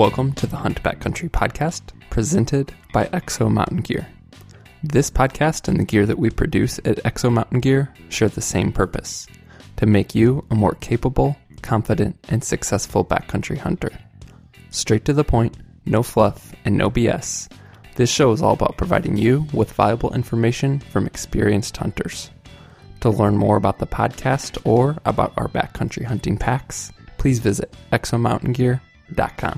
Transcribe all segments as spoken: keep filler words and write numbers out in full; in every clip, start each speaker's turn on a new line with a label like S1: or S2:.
S1: Welcome to the Hunt Backcountry podcast, presented by Exo Mountain Gear. This podcast and the gear that we produce at Exo Mountain Gear share the same purpose: to make you a more capable, confident, and successful backcountry hunter. Straight to the point, no fluff, and no B S. This show is all about providing you with valuable information from experienced hunters. To learn more about the podcast or about our backcountry hunting packs, please visit exo mountain gear dot com.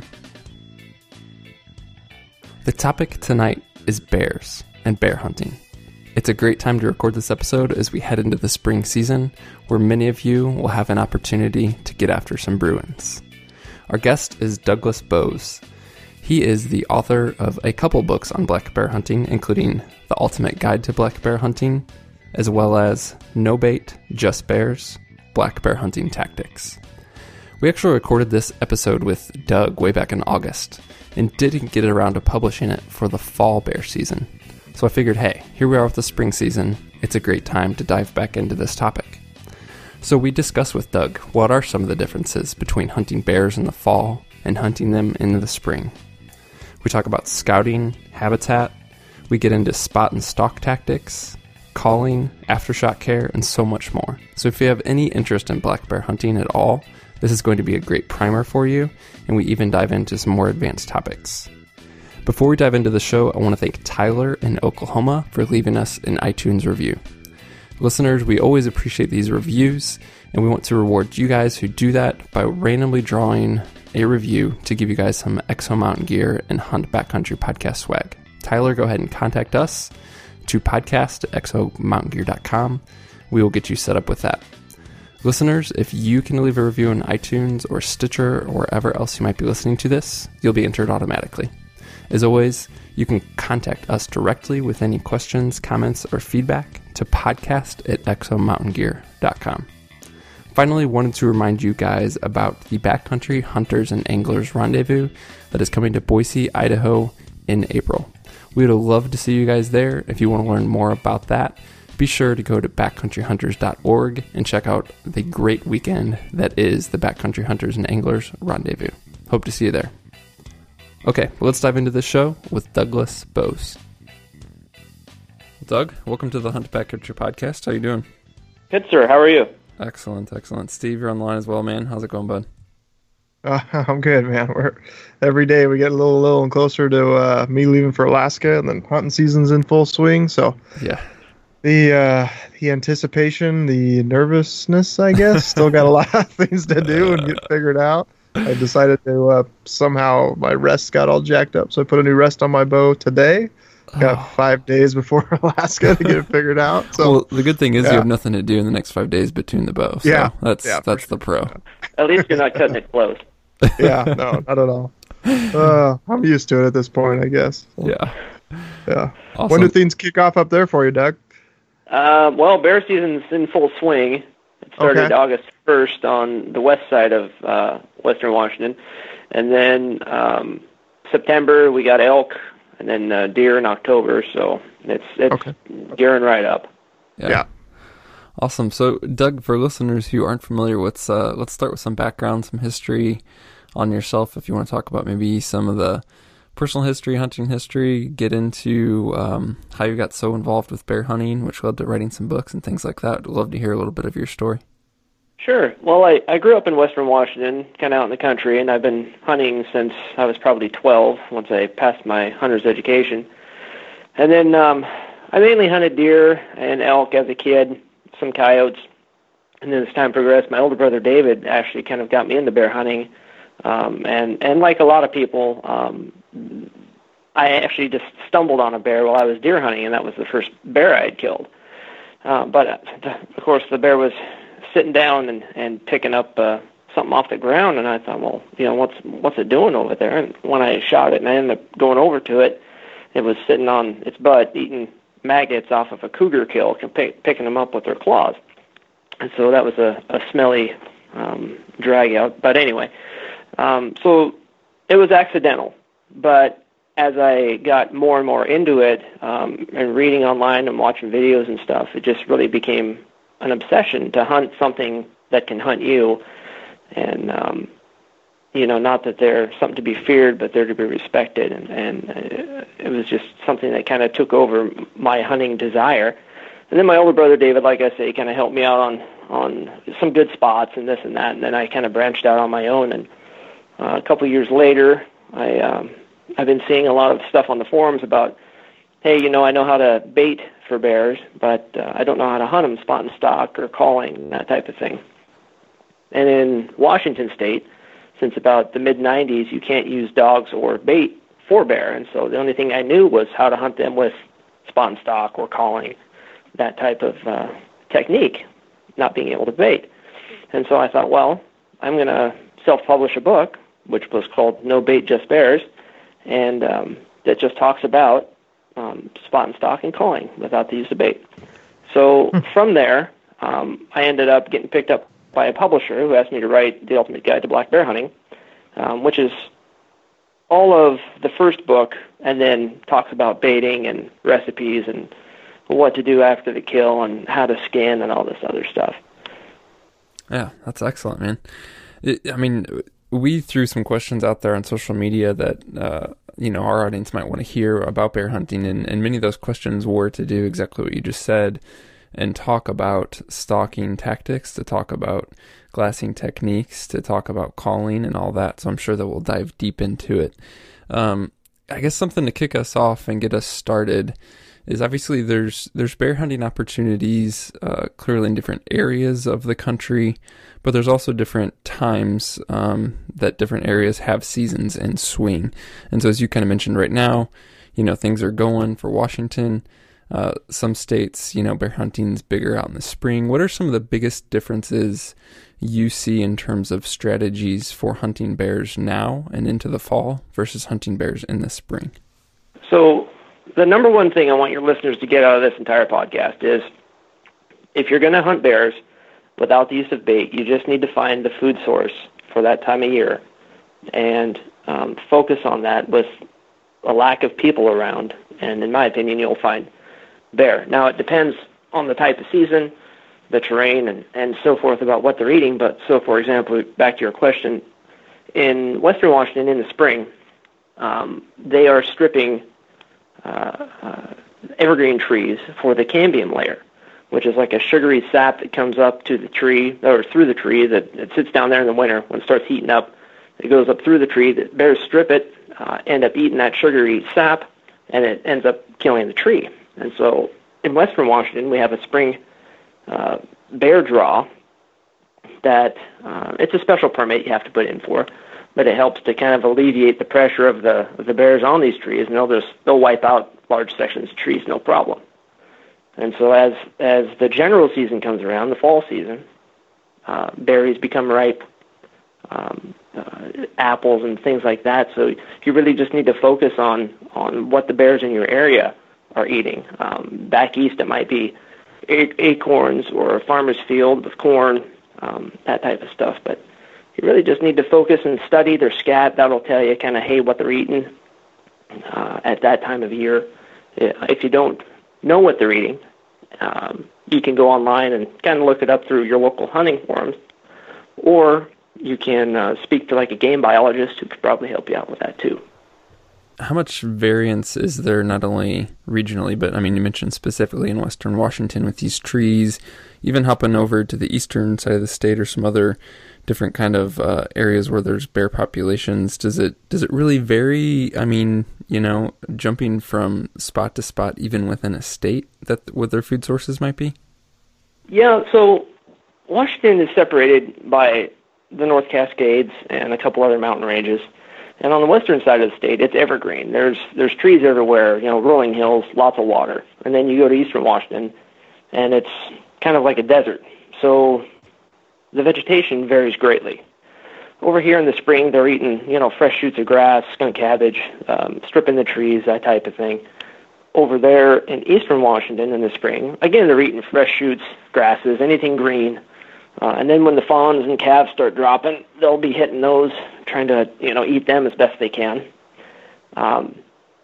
S1: The topic tonight is bears and bear hunting. It's a great time to record this episode as we head into the spring season, where many of you will have an opportunity to get after some Bruins. Our guest is Douglas Bose. He is the author of a couple books on black bear hunting, including The Ultimate Guide to Black Bear Hunting, as well as No Bait, Just Bears, Black Bear Hunting Tactics. We actually recorded this episode with Doug way back in August, and didn't get around to publishing it for the fall bear season. So I figured, hey, here we are with the spring season, it's a great time to dive back into this topic. So we discussed with Doug what are some of the differences between hunting bears in the fall and hunting them in the spring. We talk about scouting, habitat, we get into spot and stalk tactics, calling, aftershock care, and so much more. So if you have any interest in black bear hunting at all, this is going to be a great primer for you, and we even dive into some more advanced topics. Before we dive into the show, I want to thank Tyler in Oklahoma for leaving us an iTunes review. Listeners, we always appreciate these reviews, and we want to reward you guys who do that by randomly drawing a review to give you guys some Exo Mountain Gear and Hunt Backcountry podcast swag. Tyler, go ahead and contact us to podcast at exo mountain gear dot com. We will get you set up with that. Listeners, if you can leave a review on iTunes or Stitcher or wherever else you might be listening to this, you'll be entered automatically. As always, you can contact us directly with any questions, comments, or feedback to podcast at exo mountain gear dot com. Finally, wanted to remind you guys about the Backcountry Hunters and Anglers Rendezvous that is coming to Boise, Idaho in April. We would love to see you guys there. If you want to learn more about that, be sure to go to backcountry hunters dot org and check out the great weekend that is the Backcountry Hunters and Anglers Rendezvous. Hope to see you there. Okay, well, let's dive into this show with Douglas Bose. Doug, welcome to the Hunt Backcountry podcast. How you doing?
S2: Good, sir. How are you?
S1: Excellent, excellent. Steve, you're on the line as well, man. How's it going, bud?
S3: Uh, I'm good, man. We're every day we get a little, little closer to uh, me leaving for Alaska, and then hunting season's in full swing. So
S1: yeah,
S3: the uh, the anticipation, the nervousness, I guess, still got a lot of things to do and get figured out. I decided to uh, somehow my rest got all jacked up, so I put a new rest on my bow today. Got oh. five days before Alaska to get it figured out. So,
S1: well, the good thing is
S3: yeah.
S1: you have nothing to do in the next five days but tune the bow. So
S3: yeah,
S1: that's
S3: yeah,
S1: that's
S3: sure.
S1: the pro.
S2: At least you're not cutting it close.
S3: Yeah, no, not at all. Uh, I'm used to it at this point, I guess.
S1: Yeah,
S3: yeah.
S1: Awesome.
S3: When do things kick off up there for you, Doug?
S2: Uh, well, bear season's in full swing. It started
S3: Okay.
S2: August first on the west side of uh, western Washington, and then um, September we got elk, and then uh, deer in October. So it's it's
S3: Okay.
S2: gearing right up.
S1: Yeah.
S3: Yeah.
S1: Awesome. So, Doug, for listeners who aren't familiar, let's uh, let's start with some background, some history on yourself. If you want to talk about maybe some of the personal history, hunting history, get into um, how you got so involved with bear hunting, which led to writing some books and things like that. I'd love to hear a little bit of your story.
S2: Sure. Well, I, I grew up in western Washington, kind of out in the country, and I've been hunting since I was probably twelve, once I passed my hunter's education. And then um, I mainly hunted deer and elk as a kid, some coyotes. And then as time progressed, my older brother David actually kind of got me into bear hunting. Um, and, and like a lot of people, um, I actually just stumbled on a bear while I was deer hunting, and that was the first bear I had killed. Uh, but, uh, of course, the bear was sitting down and, and picking up uh, something off the ground, and I thought, well, you know, what's what's it doing over there? And when I shot it and I ended up going over to it, it was sitting on its butt eating maggots off of a cougar kill, pick, picking them up with their claws. And so that was a, a smelly um, drag out. But anyway, um, so it was accidental. But as I got more and more into it um, and reading online and watching videos and stuff, it just really became an obsession to hunt something that can hunt you. And um, you know, not that they're something to be feared, but they're to be respected. And, and uh, it was just something that kind of took over my hunting desire. And then my older brother, David, like I say, kind of helped me out on, on some good spots and this and that. And then I kind of branched out on my own. And uh, a couple of years later, I, um, I've been seeing a lot of stuff on the forums about, hey, you know, I know how to bait for bears, but uh, I don't know how to hunt them, spot and stock or calling, that type of thing. And in Washington State, since about the mid nineties, you can't use dogs or bait for bear. And so the only thing I knew was how to hunt them with spot and stock or calling, that type of uh, technique, not being able to bait. And so I thought, well, I'm going to self-publish a book, which was called No Bait, Just Bears, and um, that just talks about um, spot and stock and calling without the use of bait. So from there, um, I ended up getting picked up by a publisher who asked me to write The Ultimate Guide to Black Bear Hunting, um, which is all of the first book, and then talks about baiting and recipes and what to do after the kill and how to skin and all this other stuff.
S1: Yeah, that's excellent, man. It, I mean, we threw some questions out there on social media that, uh, you know, our audience might want to hear about bear hunting, and, and many of those questions were to do exactly what you just said, and talk about stalking tactics, to talk about glassing techniques, to talk about calling and all that. So I'm sure that we'll dive deep into it. Um, I guess something to kick us off and get us started is obviously there's there's bear hunting opportunities uh, clearly in different areas of the country, but there's also different times um, that different areas have seasons in swing. And so as you kind of mentioned right now, you know, things are going for Washington. Uh, some states, you know, bear hunting's bigger out in the spring. What are some of the biggest differences you see in terms of strategies for hunting bears now and into the fall versus hunting bears in the spring?
S2: So the number one thing I want your listeners to get out of this entire podcast is, if you're going to hunt bears without the use of bait, you just need to find the food source for that time of year and um, focus on that with a lack of people around. And in my opinion, you'll find bear. Now, it depends on the type of season, the terrain, and, and so forth about what they're eating. But so, for example, back to your question, in Western Washington in the spring, um, they are stripping uh, uh, evergreen trees for the cambium layer, which is like a sugary sap that comes up to the tree, or through the tree, that it sits down there in the winter. When it starts heating up, it goes up through the tree. The bears strip it, uh, end up eating that sugary sap, and it ends up killing the tree. And so in Western Washington, we have a spring uh, bear draw that uh, it's a special permit you have to put in for, but it helps to kind of alleviate the pressure of the of the bears on these trees, and they'll just they'll wipe out large sections of trees, no problem. And so as as the general season comes around, the fall season, uh, berries become ripe, um, uh, apples and things like that. So you really just need to focus on on what the bears in your area are eating. Um, back east, it might be acorns or a farmer's field with corn, um, that type of stuff. But you really just need to focus and study their scat. That'll tell you kind of, hey, what they're eating uh, at that time of year. If you don't know what they're eating, um, you can go online and kind of look it up through your local hunting forums, or you can uh, speak to like a game biologist who could probably help you out with that too.
S1: How much variance is there, not only regionally, but I mean, you mentioned specifically in Western Washington with these trees, even hopping over to the eastern side of the state or some other different kind of uh, areas where there's bear populations. Does it does it really vary? I mean, you know, jumping from spot to spot, even within a state, that what their food sources might be?
S2: Yeah, so Washington is separated by the North Cascades and a couple other mountain ranges. And on the western side of the state, it's evergreen. There's there's trees everywhere, you know, rolling hills, lots of water. And then you go to eastern Washington, and it's kind of like a desert. So the vegetation varies greatly. Over here in the spring, they're eating, you know, fresh shoots of grass, skunk cabbage, um, stripping the trees, that type of thing. Over there in eastern Washington in the spring, again, they're eating fresh shoots, grasses, anything green. Uh, and then when the fawns and calves start dropping, they'll be hitting those, trying to, you know, eat them as best they can. Um,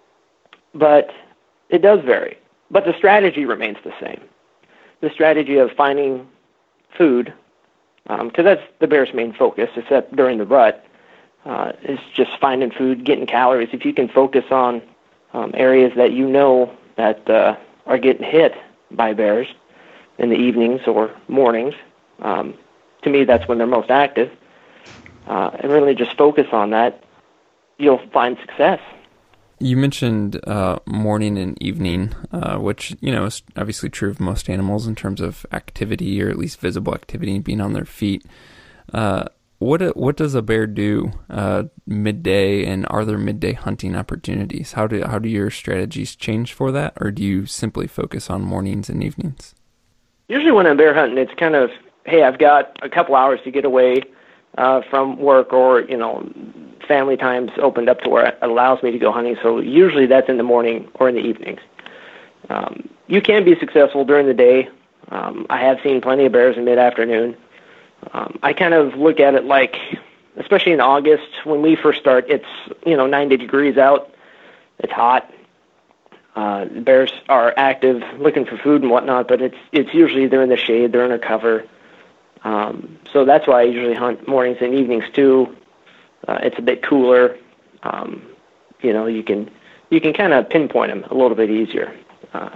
S2: but it does vary. But the strategy remains the same. The strategy of finding food, because um, that's the bear's main focus, except during the rut. uh, is just finding food, getting calories. If you can focus on um, areas that you know that uh, are getting hit by bears in the evenings or mornings, um, to me that's when they're most active, uh, and really just focus on that, you'll find success.
S1: You mentioned uh, morning and evening, uh, which, you know, is obviously true of most animals in terms of activity, or at least visible activity, being on their feet. Uh, what what does a bear do uh, midday, and are there midday hunting opportunities? How do how do your strategies change for that, or do you simply focus on mornings and evenings?
S2: Usually when I'm bear hunting, it's kind of, hey, I've got a couple hours to get away uh, from work, or, you know, family time's opened up to where it allows me to go hunting. So usually that's in the morning or in the evenings. Um, you can be successful during the day. Um, I have seen plenty of bears in mid-afternoon. Um, I kind of look at it like, especially in August, when we first start, it's, you know, ninety degrees out. It's hot. Uh, the bears are active, looking for food and whatnot, but it's it's usually they're in the shade, they're under cover. Um, so that's why I usually hunt mornings and evenings too. Uh, it's a bit cooler. Um, you know, you can you can kind of pinpoint them a little bit easier. Uh,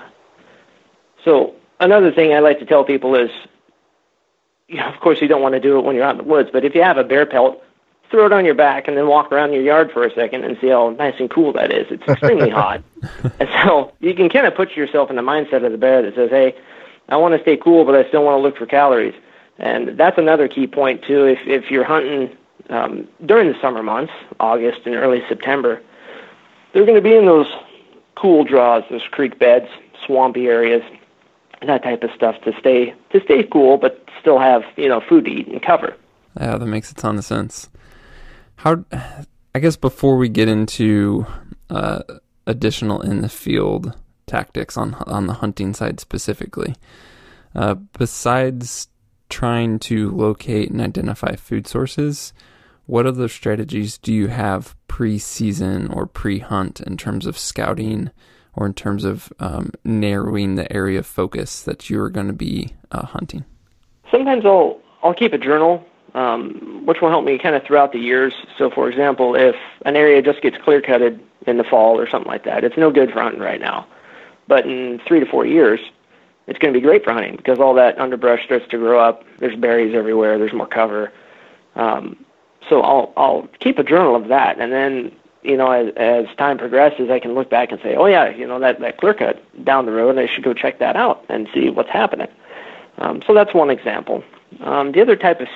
S2: so another thing I like to tell people is, you know, of course, you don't want to do it when you're out in the woods, but if you have a bear pelt, throw it on your back and then walk around your yard for a second and see how nice and cool that is. It's extremely hot. And so you can kind of put yourself in the mindset of the bear that says, hey, I want to stay cool, but I still want to look for calories. And that's another key point, too. If, if you're hunting um, during the summer months, August and early September, they're going to be in those cool draws, those creek beds, swampy areas, that type of stuff to stay to stay cool, but still have, you know, food to eat and cover.
S1: Yeah, that makes a ton of sense. How, I guess before we get into uh, additional in the field tactics on on the hunting side specifically, uh, besides trying to locate and identify food sources, what other strategies do you have pre-season or pre-hunt in terms of scouting, or in terms of um, narrowing the area of focus that you're going to be uh, hunting?
S2: Sometimes I'll I'll keep a journal, um, which will help me kind of throughout the years. So, for example, if an area just gets clear-cutted in the fall or something like that, it's no good for hunting right now. But in three to four years, it's going to be great for hunting because all that underbrush starts to grow up. There's berries everywhere. There's more cover. Um, so I'll I'll keep a journal of that, and then, you know, as, as time progresses, I can look back and say, oh, yeah, you know, that, that clear cut down the road, I should go check that out and see what's happening. Um, so that's one example. Um, the other type of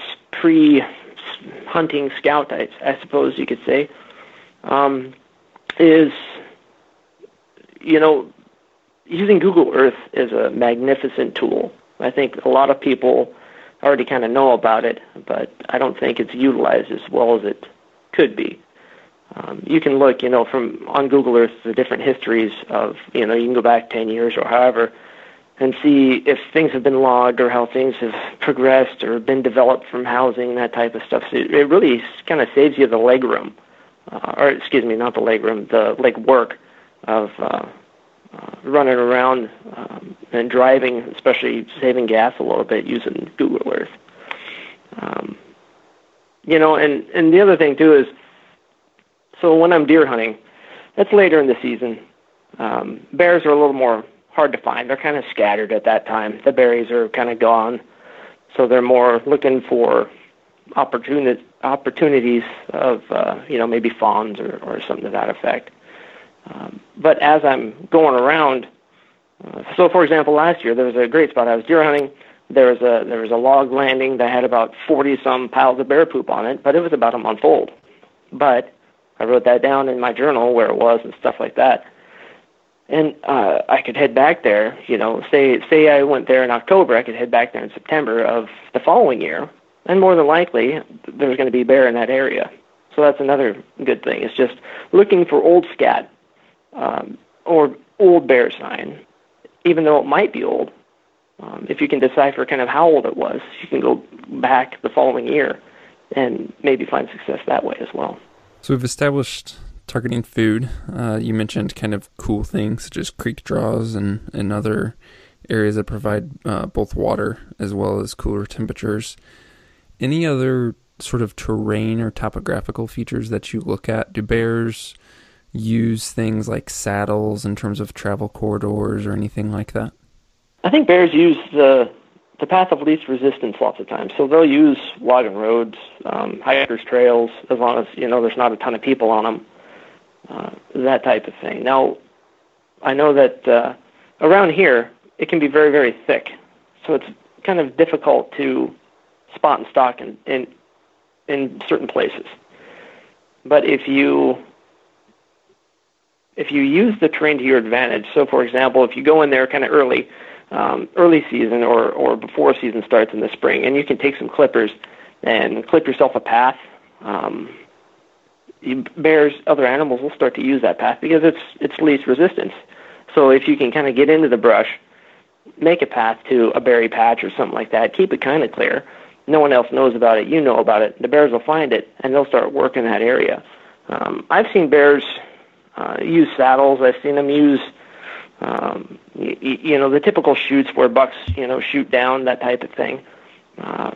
S2: pre-hunting scout, I, I suppose you could say, um, is, you know, using Google Earth is a magnificent tool. I think a lot of people already kind of know about it, but I don't think it's utilized as well as it could be. Um, you can look, you know, from on Google Earth, the different histories of, you know, you can go back ten years or however, and see if things have been logged or how things have progressed or been developed from housing, that type of stuff. So it, it really kind of saves you the leg room, uh, or excuse me, not the leg room, the leg work of uh, uh, running around um, and driving, especially saving gas a little bit using Google Earth. Um, you know, and, and the other thing too is, so when I'm deer hunting, that's later in the season. Um, bears are a little more hard to find. They're kind of scattered at that time. The berries are kind of gone, so they're more looking for opportuni- opportunities of, uh, you know, maybe fawns or, or something to that effect. Um, but as I'm going around, uh, so for example, last year there was a great spot. I was deer hunting. There was a there was a log landing that had about forty some piles of bear poop on it, but it was about a month old. But I wrote that down in my journal where it was and stuff like that. And uh, I could head back there, you know, say say I went there in October, I could head back there in September of the following year, and more than likely there's going to be bear in that area. So that's another good thing. It's just looking for old scat um, or old bear sign, even though it might be old. Um, if you can decipher kind of how old it was, you can go back the following year and maybe find success that way as well.
S1: So we've established targeting food. Uh, you mentioned kind of cool things such as creek draws and, and other areas that provide uh, both water as well as cooler temperatures. Any other sort of terrain or topographical features that you look at? Do bears use things like saddles in terms of travel corridors or anything like that?
S2: I think bears use the the path of least resistance lots of times. So they'll use wagon roads, um, hikers trails, as long as, you know, there's not a ton of people on them, uh, that type of thing. Now, I know that uh, around here, it can be very, very thick. So it's kind of difficult to spot and stalk in, in, in certain places. But if you if you use the terrain to your advantage, so for example, if you go in there kind of early, um, early season or, or before season starts in the spring, and you can take some clippers and clip yourself a path, um, you, bears, other animals will start to use that path because it's it's least resistance. So if you can kind of get into the brush, make a path to a berry patch or something like that, keep it kind of clear. No one else knows about it. You know about it. The bears will find it, and they'll start working that area. Um, I've seen bears uh, use saddles. I've seen them use, um, y- you know, the typical shoots where bucks, you know, shoot down, that type of thing. Uh,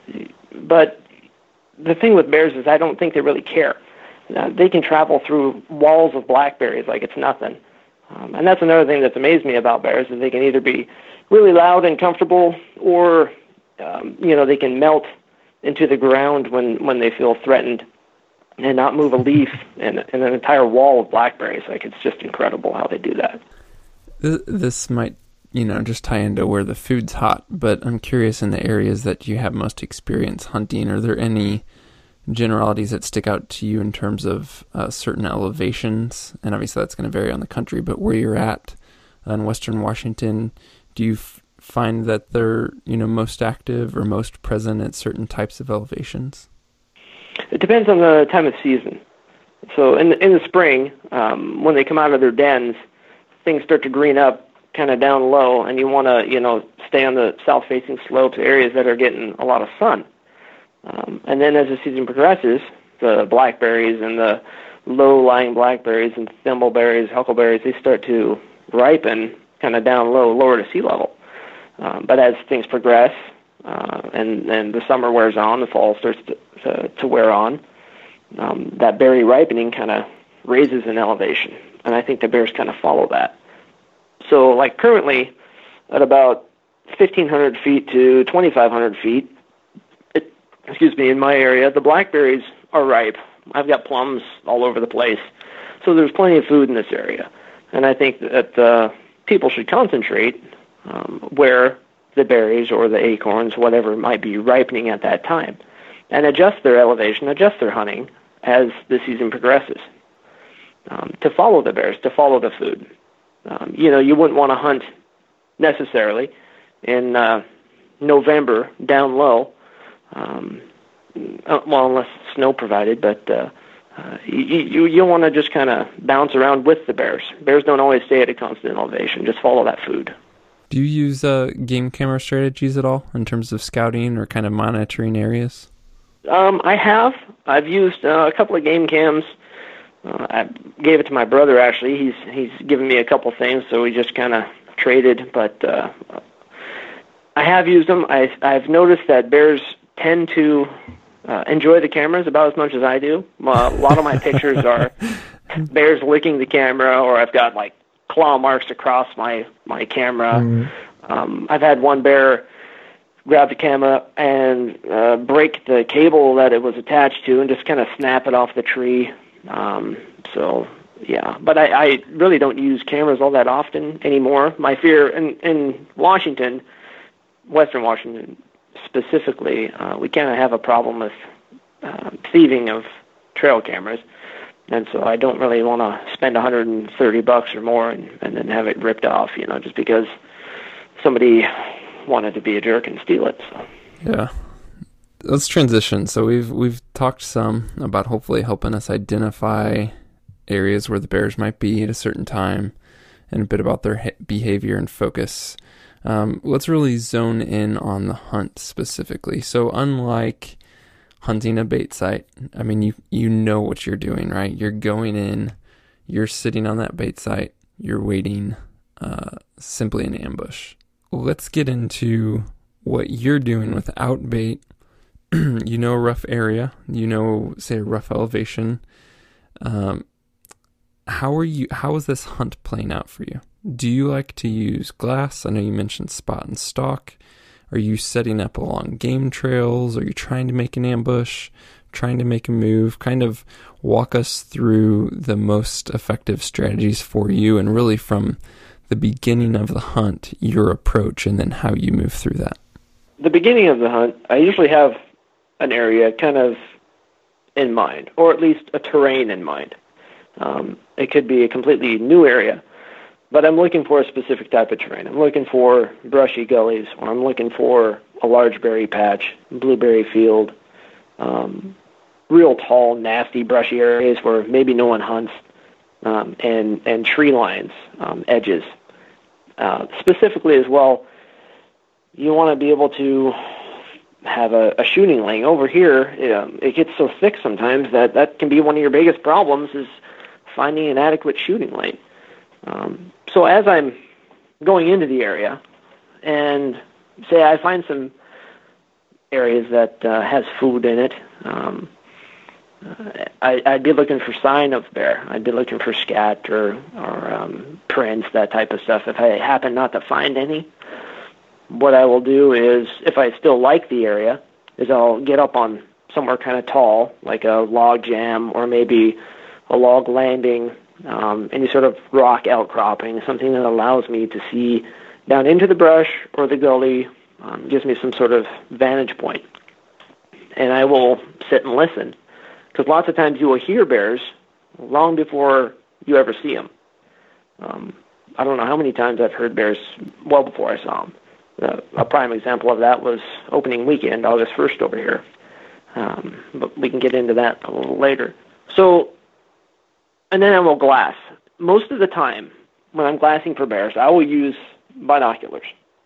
S2: but the thing with bears is I don't think they really care. Uh, they can travel through walls of blackberries like it's nothing. Um, and that's another thing that's amazed me about bears, is they can either be really loud and comfortable, or, um, you know, they can melt into the ground when, when they feel threatened and not move a leaf in, in an entire wall of blackberries. Like, it's just incredible how they do that.
S1: This might, you know, just tie into where the food's hot, but I'm curious, in the areas that you have most experience hunting, are there any generalities that stick out to you in terms of uh, certain elevations? And obviously that's going to vary on the country, but where you're at uh, in Western Washington, do you f- find that they're, you know, most active or most present at certain types of elevations?
S2: It depends on the time of season. So in the, in the spring, um, when they come out of their dens, things start to green up kind of down low, and you want to, you know, stay on the south-facing slopes, areas that are getting a lot of sun. Um, and then as the season progresses, the blackberries and the low-lying blackberries and thimbleberries, huckleberries, they start to ripen kind of down low, lower to sea level. Um, but as things progress uh, and, and the summer wears on, the fall starts to, to, to wear on, um, that berry ripening kind of raises in elevation. And I think the bears kind of follow that. So like currently at about fifteen hundred feet to twenty-five hundred feet, excuse me, in my area, the blackberries are ripe. I've got plums all over the place. So there's plenty of food in this area. And I think that uh, people should concentrate um, where the berries or the acorns, whatever might be ripening at that time, and adjust their elevation, adjust their hunting as the season progresses, um, to follow the bears, to follow the food. Um, you know, you wouldn't want to hunt necessarily in uh, November down low, Um, well, unless snow provided, but uh, uh, you, you, you'll want to just kind of bounce around with the bears. Bears don't always stay at a constant elevation. Just follow that food.
S1: Do you use uh, game camera strategies at all in terms of scouting or kind of monitoring areas?
S2: Um, I have. I've used uh, a couple of game cams. Uh, I gave it to my brother, actually. He's he's given me a couple things, so we just kind of traded. But uh, I have used them. I, I've noticed that bears tend to uh, enjoy the cameras about as much as I do. Uh, a lot of my pictures are bears licking the camera, or I've got like claw marks across my, my camera. Mm-hmm. Um, I've had one bear grab the camera and uh, break the cable that it was attached to and just kind of snap it off the tree. Um, so, yeah. But I, I really don't use cameras all that often anymore. My fear in, in Washington, Western Washington, specifically, uh, we kind of have a problem with uh, thieving of trail cameras, and so I don't really want to spend one hundred thirty bucks or more and, and then have it ripped off, you know, just because somebody wanted to be a jerk and steal it. So.
S1: Yeah. Let's transition. So we've we've talked some about hopefully helping us identify areas where the bears might be at a certain time, and a bit about their ha- behavior and focus. Um, let's really zone in on the hunt specifically. So unlike hunting a bait site, I mean, you, you know what you're doing, right? You're going in, you're sitting on that bait site, you're waiting, uh, simply an ambush. Let's get into what you're doing without bait you know a rough area, you know, say a rough elevation. Um, how are you, how is this hunt playing out for you? Do you like to use glass? I know you mentioned spot and stalk. Are you setting up along game trails? Are you trying to make an ambush, trying to make a move? Kind of walk us through the most effective strategies for you, and really from the beginning of the hunt, your approach, and then how you move through that.
S2: The beginning of the hunt, I usually have an area kind of in mind, or at least a terrain in mind. Um, it could be a completely new area, but I'm looking for a specific type of terrain. I'm looking for brushy gullies, or I'm looking for a large berry patch, blueberry field, um, real tall, nasty, brushy areas where maybe no one hunts, um, and, and tree lines, um, edges. Uh, specifically as well, you want to be able to have a, a shooting lane. Over here, um, it gets so thick sometimes that that can be one of your biggest problems, is finding an adequate shooting lane. Um, so as I'm going into the area, and say I find some areas that uh, has food in it, um, I, I'd be looking for sign of bear. I'd be looking for scat or, or um, prints, that type of stuff. If I happen not to find any, what I will do is, if I still like the area, is I'll get up on somewhere kind of tall, like a log jam or maybe a log landing, um, any sort of rock outcropping, something that allows me to see down into the brush or the gully, um, gives me some sort of vantage point. And I will sit and listen, because lots of times you will hear bears long before you ever see them. Um, I don't know how many times I've heard bears well before I saw them. Uh, a prime example of that was opening weekend, August first over here. Um, but we can get into that a little later. So, and then I will glass. Most of the time, when I'm glassing for bears, I will use binoculars.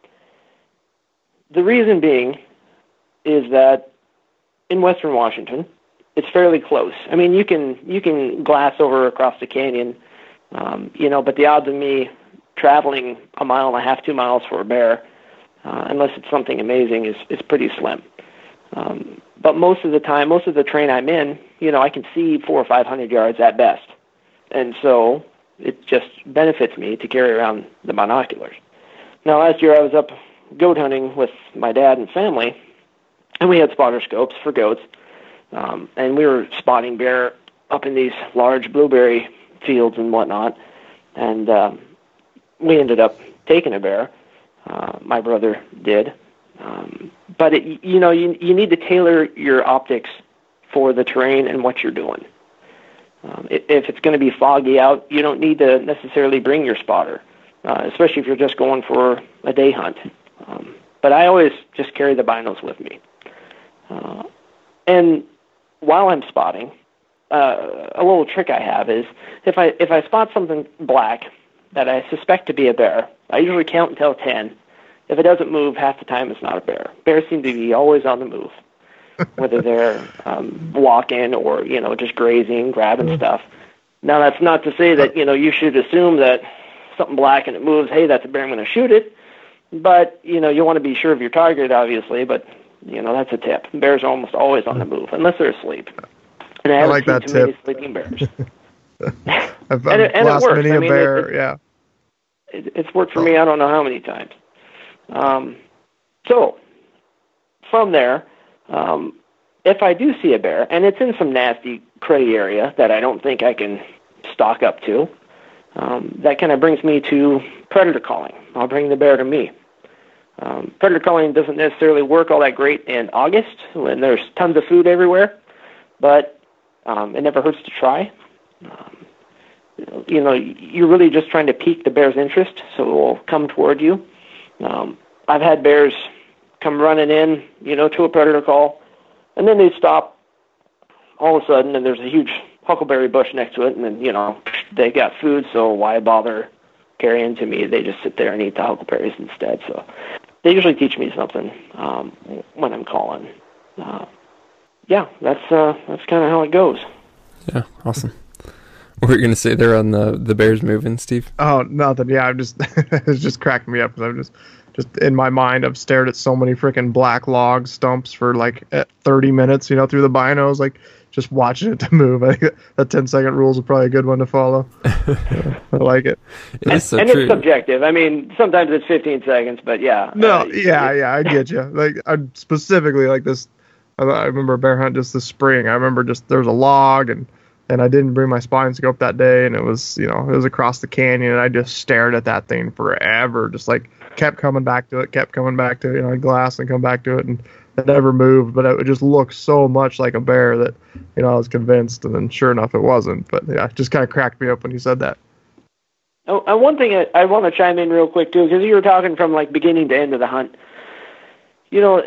S2: The reason being is that in Western Washington, it's fairly close. I mean, you can you can glass over across the canyon, um, you know, but the odds of me traveling a mile and a half, two miles for a bear, uh, unless it's something amazing, is is pretty slim. Um, but most of the time, most of the terrain I'm in, you know, I can see four or five hundred yards at best, and so it just benefits me to carry around the binoculars. Now, last year I was up goat hunting with my dad and family, and we had spotter scopes for goats, um, and we were spotting bear up in these large blueberry fields and whatnot, and um, we ended up taking a bear. Uh, my brother did. Um, but, it, you know, you, you need to tailor your optics for the terrain and what you're doing. Um, if it's going to be foggy out, you don't need to necessarily bring your spotter, uh, especially if you're just going for a day hunt. Um, but I always just carry the binos with me. Uh, and while I'm spotting, uh, a little trick I have is if I if I spot something black that I suspect to be a bear, I usually count until ten. If it doesn't move, half the time it's not a bear. Bears seem to be always on the move, whether they're um, walking or, you know, just grazing, grabbing stuff. Now, that's not to say that, you know, you should assume that something black and it moves, hey, that's a bear, I'm going to shoot it. But, you know, you want to be sure of your target, obviously, but, you know, that's a tip. Bears are almost always on the move, unless they're asleep. And I,
S3: I like that
S2: too many
S3: tip.
S2: sleeping bears.
S3: I've, I've
S2: and it, and
S3: lost
S2: it works.
S3: many
S2: I
S3: a
S2: mean,
S3: bear,
S2: it, it,
S3: yeah.
S2: It, it's worked for me I don't know how many times. Um, so, from there, um, if I do see a bear, and it's in some nasty, cruddy area that I don't think I can stalk up to, um, that kind of brings me to predator calling. I'll bring the bear to me. Um, predator calling doesn't necessarily work all that great in August when there's tons of food everywhere, but um, it never hurts to try. Um, you know, you're really just trying to pique the bear's interest, so it will come toward you. Um, I've had bears come running in, you know, to a predator call, and then they stop all of a sudden, and there's a huge huckleberry bush next to it, and then, you know, they got food, so why bother carrying to me? They just sit there and eat the huckleberries instead. So they usually teach me something um, when I'm calling. Uh, yeah, that's uh, that's kind of how it goes.
S1: Yeah, awesome. What were you going to say there on the, the bears moving, Steve?
S3: Oh, nothing. Yeah, I'm just, it's just cracking me up because I'm just just in my mind, I've stared at so many freaking black log stumps for like at thirty minutes, you know, through the binos, like just watching it to move. I think that ten second rule is probably a good one to follow. uh, I like it.
S1: It is so
S2: and
S1: true.
S2: It's subjective. I mean, sometimes it's fifteen seconds, but yeah.
S3: No,
S2: uh,
S3: yeah, yeah, I get you. Like, I specifically like this. I, I remember a bear hunt just this spring. I remember just there was a log, and and I didn't bring my spine scope that day, and it was, you know, it was across the canyon, and I just stared at that thing forever, just like kept coming back to it, kept coming back to it, you know, I'd glass and come back to it, and it never moved, but it just looked so much like a bear that, you know, I was convinced, and then sure enough, it wasn't. But yeah, it just kind of cracked me up when you said that.
S2: Oh, and one thing I, I want to chime in real quick too, because you were talking from like beginning to end of the hunt. You know,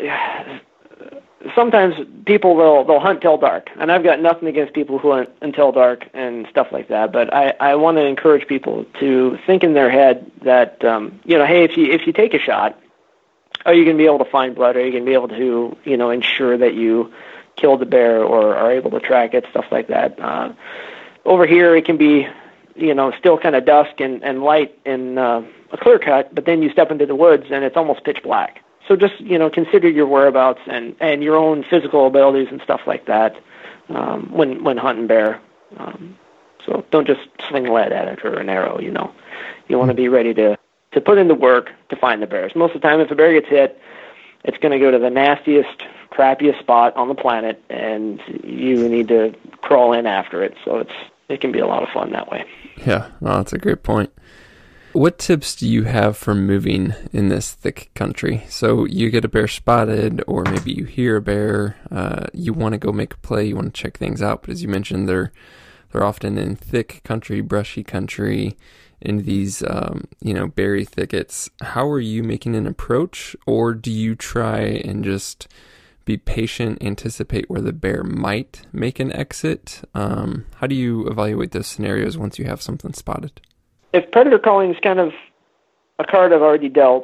S2: sometimes people will they'll hunt till dark, and I've got nothing against people who hunt until dark and stuff like that. But I, I want to encourage people to think in their head that um, you know, hey, if you if you take a shot, are you going to be able to find blood? Are you going to be able to, you know, ensure that you killed the bear or are able to track it, stuff like that? Uh, over here, it can be, you know, still kind of dusk and, and light in uh, a clear cut, but then you step into the woods and it's almost pitch black. So just, you know, consider your whereabouts and, and your own physical abilities and stuff like that um, when when hunting bear. Um, so don't just sling lead at it or an arrow, you know. You want to be ready to, to put in the work to find the bears. Most of the time, if a bear gets hit, it's going to go to the nastiest, crappiest spot on the planet, and you need to crawl in after it. So it's it can be a lot of fun that way.
S1: Yeah, well, that's a great point. What tips do you have for moving in this thick country? So you get a bear spotted, or maybe you hear a bear, uh, you want to go make a play, you want to check things out, but as you mentioned, they're they're often in thick country, brushy country, in these um, you know, berry thickets. How are you making an approach, or do you try and just be patient, anticipate where the bear might make an exit? Um, how do you evaluate those scenarios once you have something spotted?
S2: If predator calling is kind of a card I've already dealt,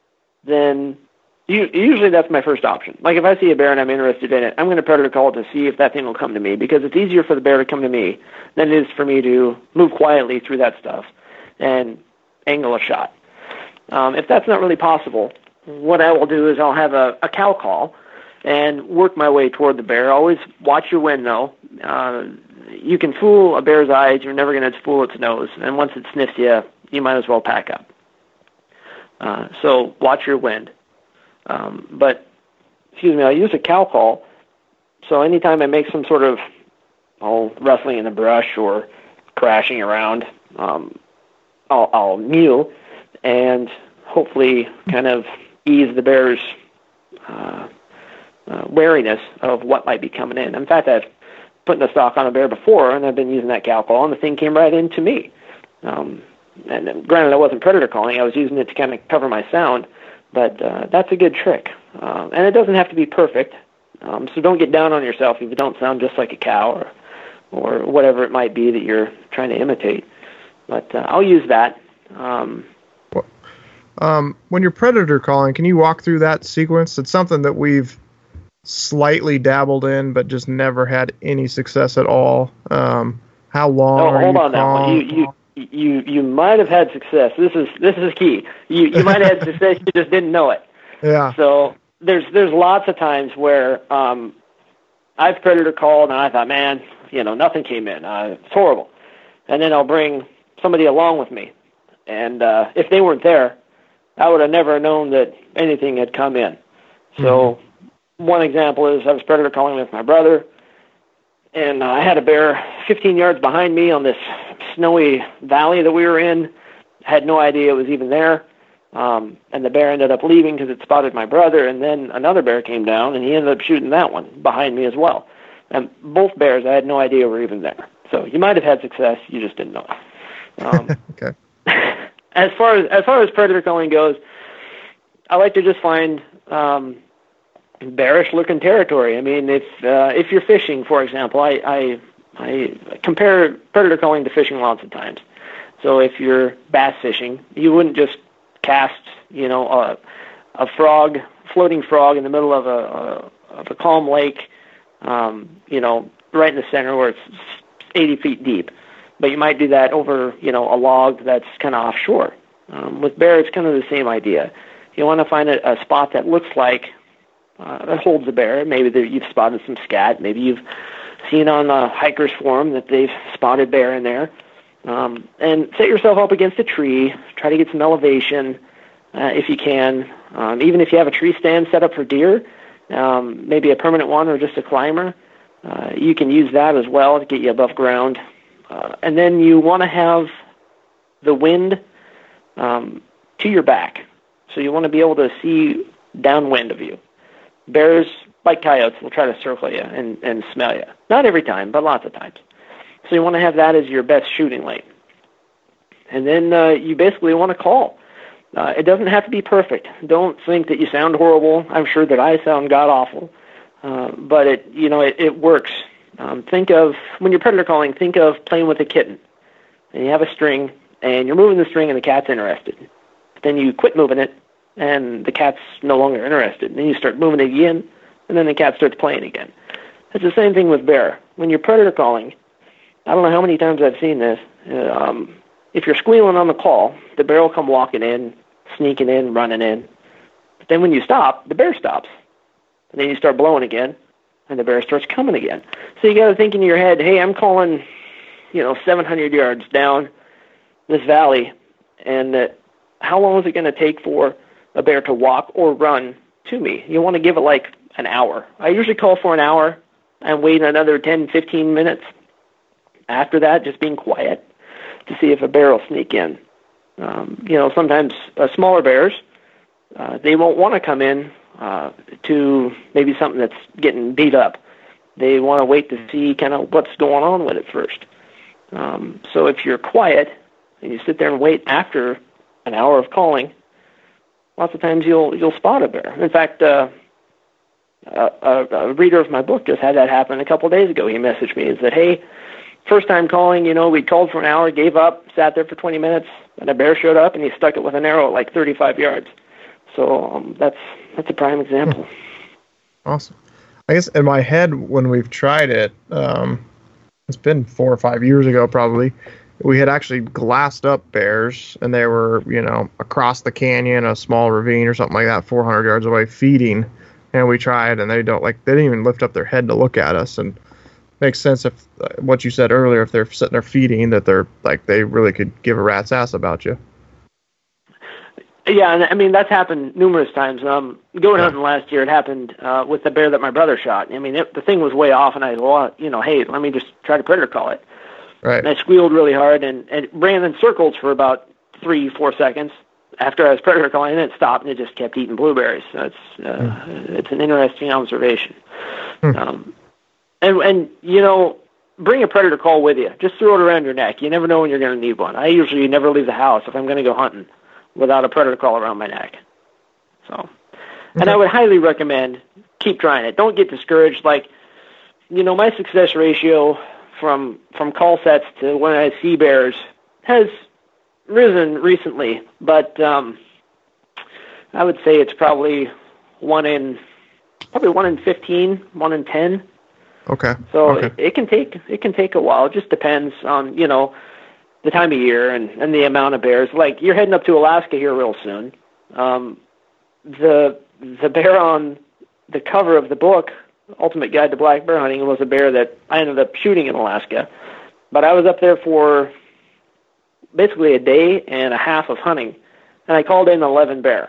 S2: then you, usually that's my first option. Like if I see a bear and I'm interested in it, I'm going to predator call to see if that thing will come to me, because it's easier for the bear to come to me than it is for me to move quietly through that stuff and angle a shot. Um, if that's not really possible, what I will do is I'll have a, a cow call and work my way toward the bear. Always watch your wind, though. Uh, you can fool a bear's eyes. You're never going to fool its nose. And once it sniffs you, you might as well pack up. Uh, so watch your wind. Um, but, excuse me, I use a cow call. So anytime I make some sort of oh, rustling in the brush or crashing around, um, I'll, I'll mew and hopefully kind of ease the bear's uh, uh, wariness of what might be coming in. In fact, I've put the stock on a bear before, and I've been using that cow call, and the thing came right into me. Um, and, and granted, I wasn't predator calling. I was using it to kind of cover my sound, but uh, that's a good trick. Um, and it doesn't have to be perfect, um, so don't get down on yourself if you don't sound just like a cow or, or whatever it might be that you're trying to imitate. But uh, I'll use that. Um,
S3: um, when you're predator calling, can you walk through that sequence? It's something that we've slightly dabbled in, but just never had any success at all. Um, how long?
S2: Oh,
S3: are
S2: hold
S3: you
S2: on now.
S3: calling?
S2: You you you you might have had success. This is this is key. You you might have had success. You just didn't know it.
S3: Yeah.
S2: So there's there's lots of times where um, I've predator called and I thought, man, you know, nothing came in. Uh, it's horrible. And then I'll bring somebody along with me, and uh, if they weren't there, I would have never known that anything had come in. So. Mm-hmm. One example is I was predator calling with my brother, and uh, I had a bear fifteen yards behind me on this snowy valley that we were in. Had no idea it was even there, um, and the bear ended up leaving because it spotted my brother, and then another bear came down, and he ended up shooting that one behind me as well. And both bears, I had no idea were even there. So you might have had success, you just didn't know it. Um,
S3: okay.
S2: As far as as far as predator calling goes, I like to just find um, bearish looking territory. I mean, if uh, if you're fishing, for example, I, I I compare predator calling to fishing lots of times. So if you're bass fishing, you wouldn't just cast, you know, a a frog, floating frog in the middle of a, a of a calm lake, um, you know, right in the center where it's eighty feet deep. But you might do that over, you know, a log that's kind of offshore. Um, with bear, it's kind of the same idea. You want to find a, a spot that looks like uh, that holds a bear. Maybe there, you've spotted some scat. Maybe you've seen on the hiker's forum that they've spotted bear in there. Um, and set yourself up against a tree. Try to get some elevation uh, if you can. Um, even if you have a tree stand set up for deer, um, maybe a permanent one or just a climber, uh, you can use that as well to get you above ground. Uh, and then you want to have the wind um, to your back. So you want to be able to see downwind of you. Bears, like coyotes, will try to circle you and, and smell you. Not every time, but lots of times. So you want to have that as your best shooting lane. And then uh, you basically want to call. Uh, it doesn't have to be perfect. Don't think that you sound horrible. I'm sure that I sound god-awful. Uh, but it, you know, it, it works. Um, think of, when you're predator calling, think of playing with a kitten. And you have a string, and you're moving the string, and the cat's interested. But then you quit moving it, and the cat's no longer interested. And then you start moving it again, and then the cat starts playing again. It's the same thing with bear. When you're predator calling, I don't know how many times I've seen this. Uh, um, if you're squealing on the call, the bear will come walking in, sneaking in, running in. But then when you stop, the bear stops. And then you start blowing again, and the bear starts coming again. So you got to think in your head, hey, I'm calling, you know, seven hundred yards down this valley, and uh, how long is it going to take for a bear to walk or run to me? You want to give it like an hour. I usually call for an hour and wait another ten, fifteen minutes. After that, just being quiet to see if a bear will sneak in. Um, you know, sometimes uh, smaller bears, uh, they won't want to come in uh, to maybe something that's getting beat up. They want to wait to see kind of what's going on with it first. Um, so if you're quiet and you sit there and wait after an hour of calling, lots of times you'll you'll spot a bear. In fact, uh, a, a, a reader of my book just had that happen a couple of days ago. He messaged me and said, hey, first time calling, you know, we called for an hour, gave up, sat there for twenty minutes, and a bear showed up, and he stuck it with an arrow at like thirty-five yards. So um, that's that's a prime example.
S3: Awesome. I guess in my head, when we've tried it, um, it's been four or five years ago probably, we had actually glassed up bears, and they were, you know, across the canyon, a small ravine or something like that, four hundred yards away, feeding. And we tried, and they don't, like, they didn't even lift up their head to look at us. And makes sense if uh, what you said earlier, if they're sitting there feeding, that they're like they really could give a rat's ass about you.
S2: Yeah, and I mean that's happened numerous times. Um, going
S3: yeah.
S2: hunting last year, it happened uh, with the bear that my brother shot. I mean, it, the thing was way off, and I well, you know, hey, let me just try to predator call it.
S3: Right.
S2: And I squealed really hard, and, and it ran in circles for about three, four seconds after I was predator calling, and then it stopped, and it just kept eating blueberries. So it's uh, mm. it's an interesting observation. Mm. Um, And, and, you know, bring a predator call with you. Just throw it around your neck. You never know when you're going to need one. I usually never leave the house if I'm going to go hunting without a predator call around my neck. So, and okay. I would highly recommend keep trying it. Don't get discouraged. Like, you know, my success ratio from from call sets to when I see bears has risen recently, but um, I would say it's probably one in probably one in fifteen, one in ten.
S3: Okay.
S2: So
S3: okay.
S2: It, it can take it can take a while. It just depends on, you know, the time of year and, and the amount of bears. Like you're heading up to Alaska here real soon. Um, the the bear on the cover of the book, Ultimate Guide to Black Bear Hunting, was a bear that I ended up shooting in Alaska. But I was up there for basically a day and a half of hunting, and I called in eleven bear.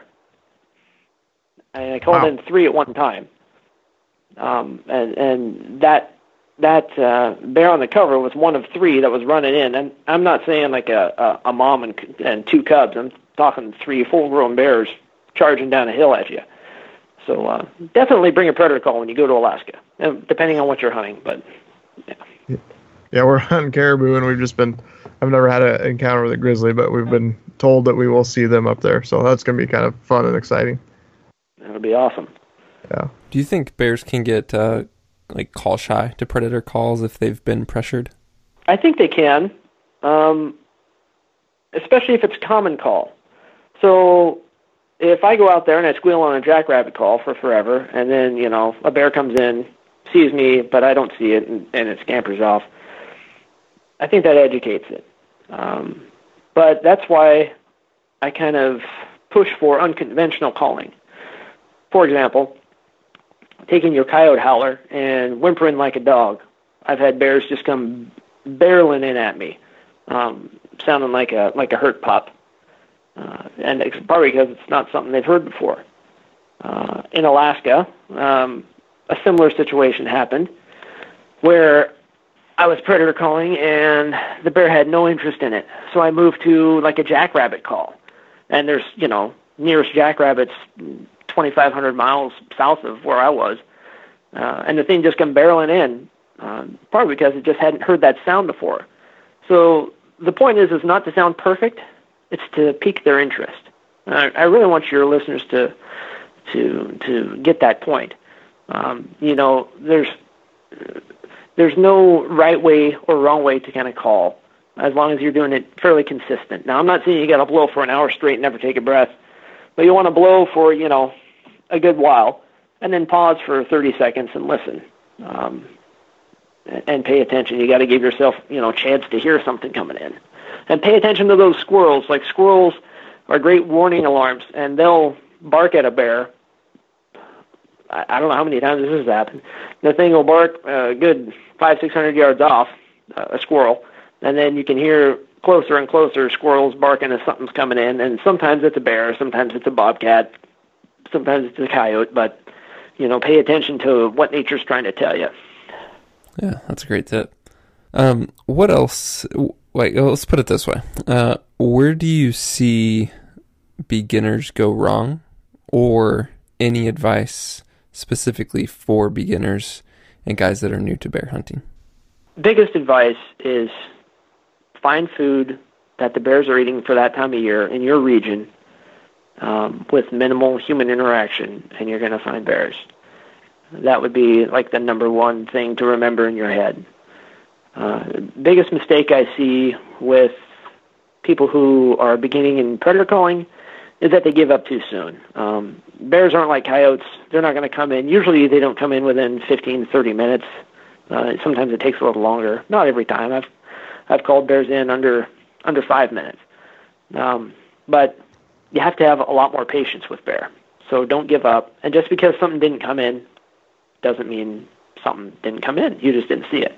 S2: And I called wow. in three at one time. Um, and, and that that uh, bear on the cover was one of three that was running in. And I'm not saying like a, a, a mom and, and two cubs. I'm talking three full-grown bears charging down a hill at you. So uh, definitely bring a predator call when you go to Alaska, depending on what you're hunting. But yeah,
S3: yeah, we're hunting caribou, and we've just been. I've never had an encounter with a grizzly, but we've been told that we will see them up there. So that's going to be kind of fun and exciting.
S2: That'll be awesome.
S3: Yeah.
S1: Do you think bears can get uh, like call shy to predator calls if they've been pressured?
S2: I think they can, um, especially if it's a common call. So if I go out there and I squeal on a jackrabbit call for forever, and then, you know, a bear comes in, sees me, but I don't see it, and, and it scampers off, I think that educates it. Um, but that's why I kind of push for unconventional calling. For example, taking your coyote howler and whimpering like a dog. I've had bears just come barreling in at me, um, sounding like a like a hurt pup, uh, and it's probably because it's not something they've heard before. Uh, in Alaska, um, a similar situation happened where I was predator calling and the bear had no interest in it. So I moved to like a jackrabbit call. And there's, you know, nearest jackrabbits twenty-five hundred miles south of where I was. Uh, and the thing just come barreling in, uh, probably because it just hadn't heard that sound before. So the point is, is not to sound perfect. It's to pique their interest. I, I really want your listeners to to to get that point. Um, you know, there's there's no right way or wrong way to kind of call, as long as you're doing it fairly consistent. Now, I'm not saying you got to blow for an hour straight and never take a breath, but you want to blow for, you know, a good while, and then pause for thirty seconds and listen, um, and pay attention. You got to give yourself, you know, a chance to hear something coming in, and pay attention to those squirrels. Like, squirrels are great warning alarms, and they'll bark at a bear. I, I don't know how many times this has happened. The thing will bark a good five, six hundred yards off, uh, a squirrel. And then you can hear closer and closer squirrels barking as something's coming in. And sometimes it's a bear, sometimes it's a bobcat, sometimes it's a coyote. But, you know, pay attention to what nature's trying to tell you.
S1: Yeah, that's a great tip. Um, what else? Wait, let's put it this way. Uh, where do you see beginners go wrong, or any advice specifically for beginners and guys that are new to bear hunting?
S2: Biggest advice is find food that the bears are eating for that time of year in your region, um, with minimal human interaction, and you're going to find bears. That would be like the number one thing to remember in your head. Uh, biggest mistake I see with people who are beginning in predator calling is that they give up too soon. Um, bears aren't like coyotes. They're not going to come in. Usually they don't come in within fifteen, thirty minutes. Uh, sometimes it takes a little longer. Not every time. I've I've called bears in under under five minutes. Um, but you have to have a lot more patience with bear. So don't give up. And just because something didn't come in doesn't mean something didn't come in. You just didn't see it.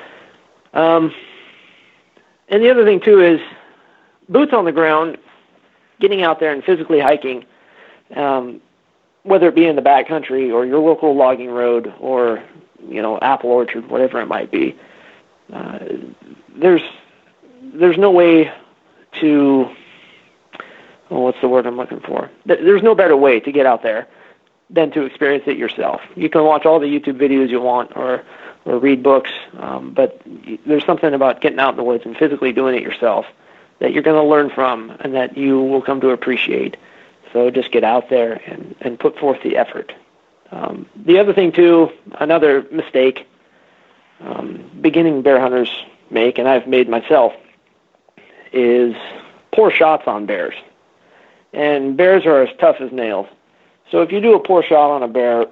S2: Um, and the other thing, too, is boots on the ground, getting out there and physically hiking, um, whether it be in the backcountry or your local logging road or, you know, apple orchard, whatever it might be. Uh, there's there's no way to, oh, what's the word I'm looking for? There's no better way to get out there than to experience it yourself. You can watch all the YouTube videos you want or, or read books, um, but there's something about getting out in the woods and physically doing it yourself that you're going to learn from and that you will come to appreciate. So just get out there and, and put forth the effort. Um, the other thing, too, another mistake um, beginning bear hunters make, and I've made myself, is poor shots on bears. And bears are as tough as nails. So if you do a poor shot on a bear,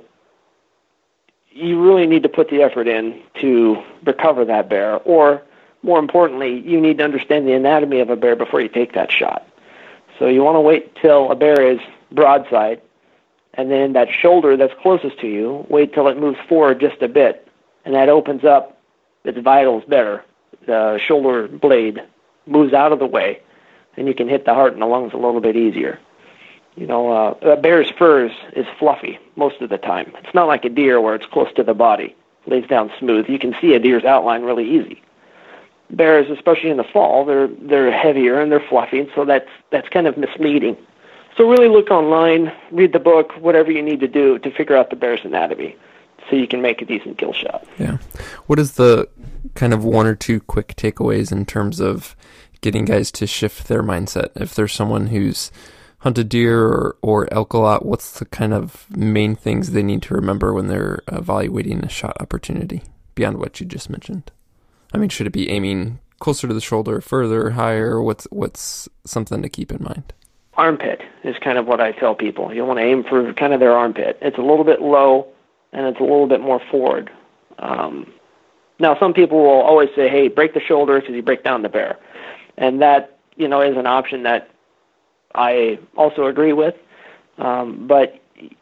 S2: you really need to put the effort in to recover that bear. Or, more importantly, you need to understand the anatomy of a bear before you take that shot. So you want to wait till a bear is broadside, and then that shoulder that's closest to you, wait till it moves forward just a bit, and that opens up its vitals better. The shoulder blade moves out of the way, and you can hit the heart and the lungs a little bit easier. You know, uh, a bear's fur is, is fluffy most of the time. It's not like a deer where it's close to the body, lays down smooth. You can see a deer's outline really easy. Bears, especially in the fall, they're they're heavier and they're fluffy, and so that's that's kind of misleading. So really look online, read the book, whatever you need to do to figure out the bear's anatomy so you can make a decent kill shot.
S1: Yeah. What is the kind of one or two quick takeaways in terms of getting guys to shift their mindset? If there's someone who's hunted deer or, or elk a lot, what's the kind of main things they need to remember when they're evaluating a shot opportunity beyond what you just mentioned? I mean, should it be aiming closer to the shoulder, further, higher? What's what's something to keep in mind?
S2: Armpit is kind of what I tell people. You want to aim for kind of their armpit. It's a little bit low, and it's a little bit more forward. Um, now, some people will always say, hey, break the shoulder because you break down the bear. And that, you know, is an option that I also agree with. Um, but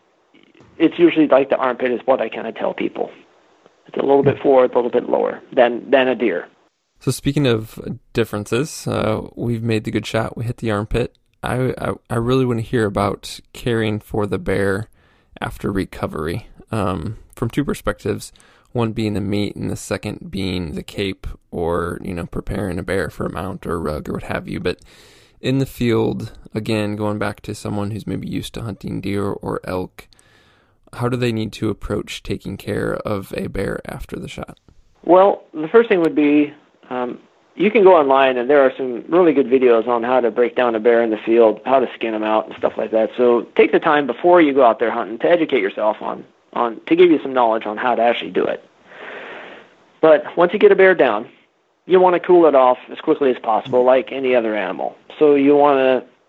S2: it's usually like the armpit is what I kind of tell people. It's a little bit forward, a little bit lower than, than a deer.
S1: So speaking of differences, uh, we've made the good shot. We hit the armpit. I, I, I really want to hear about caring for the bear after recovery, um, from two perspectives. One being the meat, and the second being the cape, or, you know, preparing a bear for a mount or a rug or what have you. But in the field, again, going back to someone who's maybe used to hunting deer or elk, how do they need to approach taking care of a bear after the shot?
S2: Well, the first thing would be, um, you can go online, and there are some really good videos on how to break down a bear in the field, how to skin them out and stuff like that. So take the time before you go out there hunting to educate yourself on, on to give you some knowledge on how to actually do it. But once you get a bear down, you want to cool it off as quickly as possible, like any other animal. So you want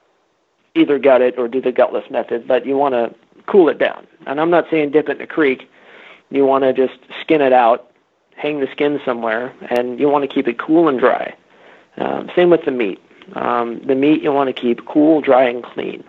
S2: to either gut it or do the gutless method, but you want to cool it down. And I'm not saying dip it in a creek. You want to just skin it out, hang the skin somewhere, and you want to keep it cool and dry. Um, same with the meat. Um, the meat you want to keep cool, dry, and clean.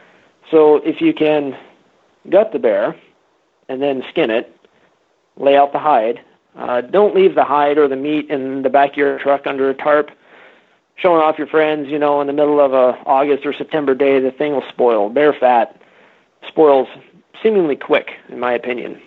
S2: So if you can gut the bear and then skin it, lay out the hide. Uh, don't leave the hide or the meat in the back of your truck under a tarp, showing off your friends, you know, in the middle of a August or September day. The thing will spoil. Bear fat spoils seemingly quick, in my opinion.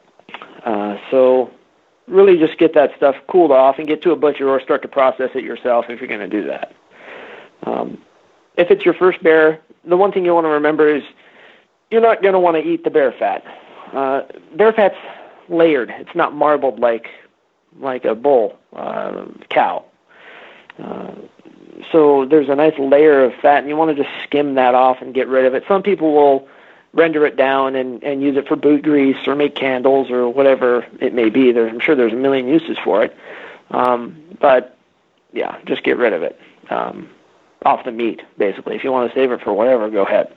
S2: Uh, so really just get that stuff cooled off and get to a butcher or start to process it yourself if you're going to do that. Um, if it's your first bear, the one thing you want to remember is you're not going to want to eat the bear fat. Uh, bear fat's layered. It's not marbled like like a bull uh, cow. Uh, so there's a nice layer of fat, and you want to just skim that off and get rid of it. Some people will render it down and, and use it for boot grease or make candles or whatever it may be. There, I'm sure there's a million uses for it. Um, but, yeah, just get rid of it um, off the meat, basically. If you want to save it for whatever, go ahead.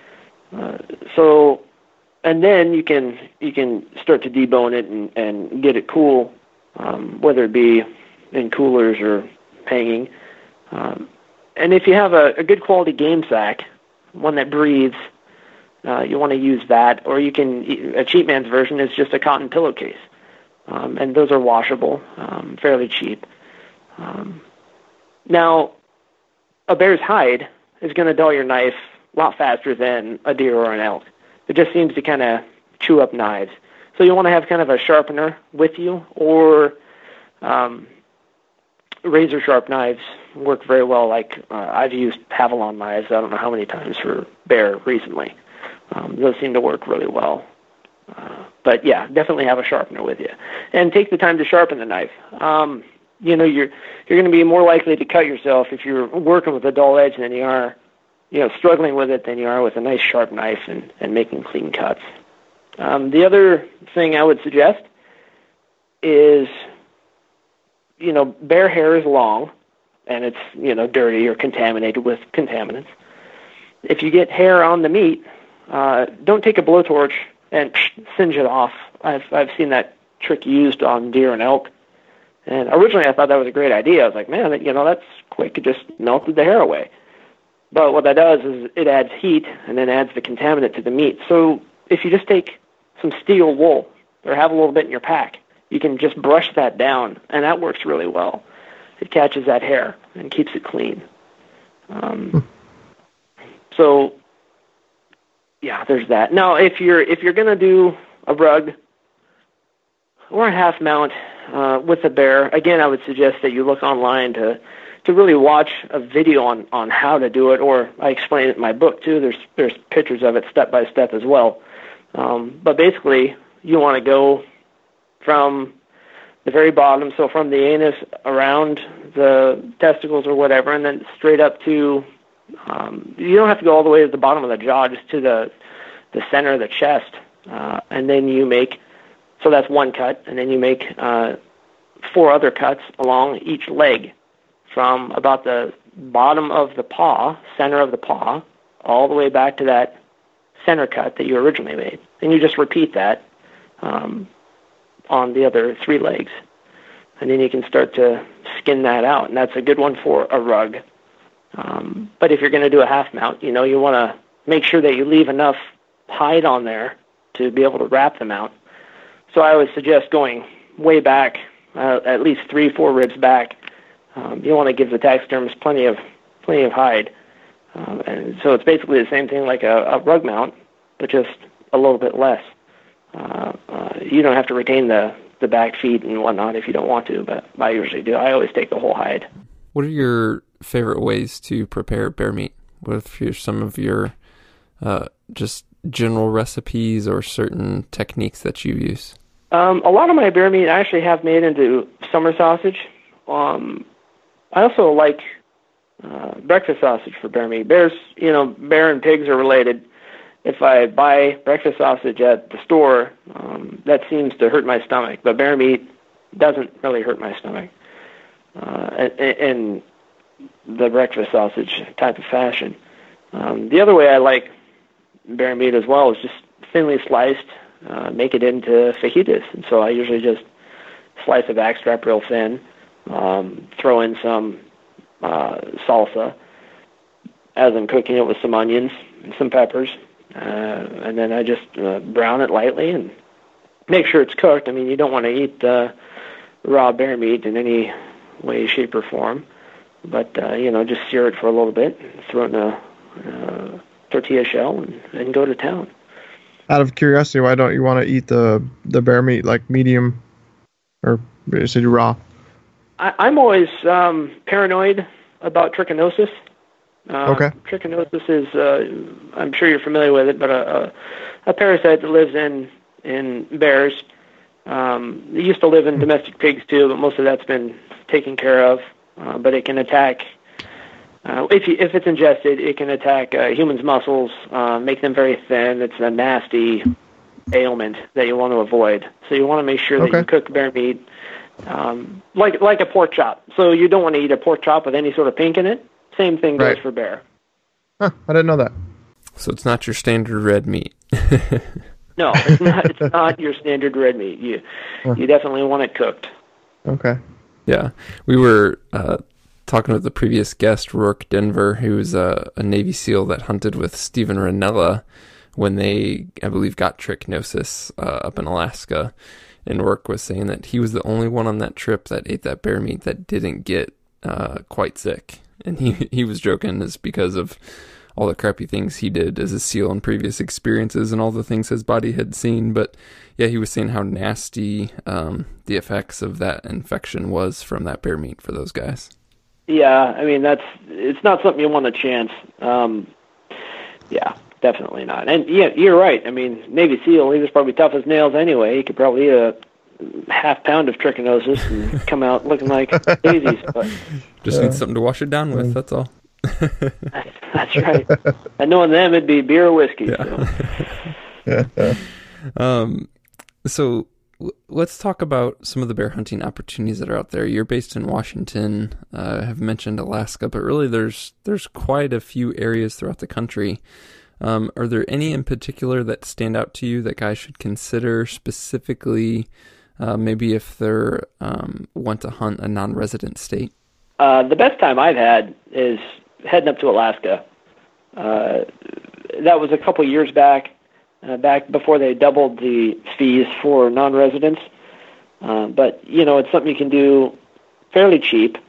S2: Uh, so... And then you can you can start to debone it and, and get it cool, um, whether it be in coolers or hanging. Um, and if you have a, a good quality game sack, one that breathes, uh, you want to use that. Or you can, a cheap man's version is just a cotton pillowcase. Um, and those are washable, um, fairly cheap. Um, now, a bear's hide is going to dull your knife a lot faster than a deer or an elk. It just seems to kind of chew up knives. So you want to have kind of a sharpener with you, or um, razor sharp knives work very well. Like uh, I've used Havalon knives, I don't know how many times for bear recently. Um, those seem to work really well. Uh, but yeah, definitely have a sharpener with you. And take the time to sharpen the knife. Um, you know, you're, you're going to be more likely to cut yourself if you're working with a dull edge than you are you know, struggling with it than you are with a nice sharp knife and, and making clean cuts. Um, the other thing I would suggest is, you know, bear hair is long and it's, you know, dirty or contaminated with contaminants. If you get hair on the meat, uh, don't take a blowtorch and singe it off. I've, I've seen that trick used on deer and elk. And originally I thought that was a great idea. I was like, man, you know, that's quick. It just melted the hair away. But what that does is it adds heat and then adds the contaminant to the meat. So if you just take some steel wool or have a little bit in your pack, you can just brush that down, and that works really well. It catches that hair and keeps it clean. Um, so, yeah, there's that. Now, if you're if you're going to do a rug or a half mount uh, with a bear, again, I would suggest that you look online to to really watch a video on, on how to do it, or I explain it in my book too. There's there's pictures of it step by step as well. Um, but basically, you want to go from the very bottom, so from the anus around the testicles or whatever, and then straight up to, um, you don't have to go all the way to the bottom of the jaw, just to the, the center of the chest. Uh, and then you make, so that's one cut, and then you make uh, four other cuts along each leg, from about the bottom of the paw, center of the paw, all the way back to that center cut that you originally made. And you just repeat that um, on the other three legs. And then you can start to skin that out. And that's a good one for a rug. Um, but if you're going to do a half mount, you know, you want to make sure that you leave enough hide on there to be able to wrap the mount. So I always suggest going way back, uh, at least three, four ribs back. Um, you want to give the taxidermist plenty of plenty of hide. Um, and so it's basically the same thing like a, a rug mount, but just a little bit less. Uh, uh, you don't have to retain the, the back feet and whatnot if you don't want to, but I usually do. I always take the whole hide.
S1: What are your favorite ways to prepare bear meat? What are some of your uh, just general recipes or certain techniques that you use?
S2: Um, a lot of my bear meat I actually have made into summer sausage. Um, I also like uh, breakfast sausage for bear meat. Bears, you know, bear and pigs are related. If I buy breakfast sausage at the store, um, that seems to hurt my stomach. But bear meat doesn't really hurt my stomach uh, in the breakfast sausage type of fashion. Um, the other way I like bear meat as well is just thinly sliced, uh, make it into fajitas. And so I usually just slice a backstrap real thin, um, throw in some uh, salsa as I'm cooking it with some onions and some peppers. Uh, and then I just uh, brown it lightly and make sure it's cooked. I mean, you don't want to eat uh, raw bear meat in any way, shape, or form. But, uh, you know, just sear it for a little bit, throw it in a uh, tortilla shell, and, and go to town.
S3: Out of curiosity, why don't you want to eat the, the bear meat, like medium, or is it raw?
S2: I, I'm always um, paranoid about trichinosis. Uh,
S3: okay.
S2: Trichinosis is, uh, I'm sure you're familiar with it, but a, a, a parasite that lives in, in bears. Um, it used to live in domestic pigs too, but most of that's been taken care of. Uh, but it can attack, uh, if you, if it's ingested, it can attack uh, humans' muscles, uh, make them very thin. It's a nasty ailment that you want to avoid. So you want to make sure that
S3: okay.
S2: you cook bear meat um, like like a pork chop. So you don't want to eat a pork chop with any sort of pink in it. Same thing goes
S3: right.
S2: for bear.
S3: Huh, I didn't know that.
S1: So it's not your standard red meat.
S2: No, it's not. It's not your standard red meat. You huh. you definitely want it cooked.
S3: Okay.
S1: Yeah, we were uh, talking with the previous guest, Rourke Denver, who was a, a Navy SEAL that hunted with Steven Rinella when they, I believe, got trichinosis uh, up in Alaska. And Rourke was saying that he was the only one on that trip that ate that bear meat that didn't get uh, quite sick. And he, he was joking is because of all the crappy things he did as a SEAL in previous experiences and all the things his body had seen. But yeah, he was saying how nasty um, the effects of that infection was from that bear meat for those guys.
S2: Yeah, I mean, that's it's not something you want to chance. Um, yeah, definitely not. And yeah, you're right. I mean, Navy SEAL, he was probably tough as nails anyway. He could probably eat a half pound of trichinosis and come out looking like daisies. But
S1: just
S3: yeah.
S1: need something to wash it down with, that's all.
S2: That's right. And knowing them, it'd be beer or whiskey.
S1: Yeah. So. um, so w- let's talk about some of the bear hunting opportunities that are out there. You're based in Washington. Uh, have mentioned Alaska, but really there's there's quite a few areas throughout the country. Um, are there any in particular that stand out to you that guys should consider specifically? Uh, maybe if they're um, want to hunt a non-resident state.
S2: Uh, the best time I've had is heading up to Alaska. Uh, that was a couple years back, uh, back before they doubled the fees for non-residents. Uh, but, you know, it's something you can do fairly cheap.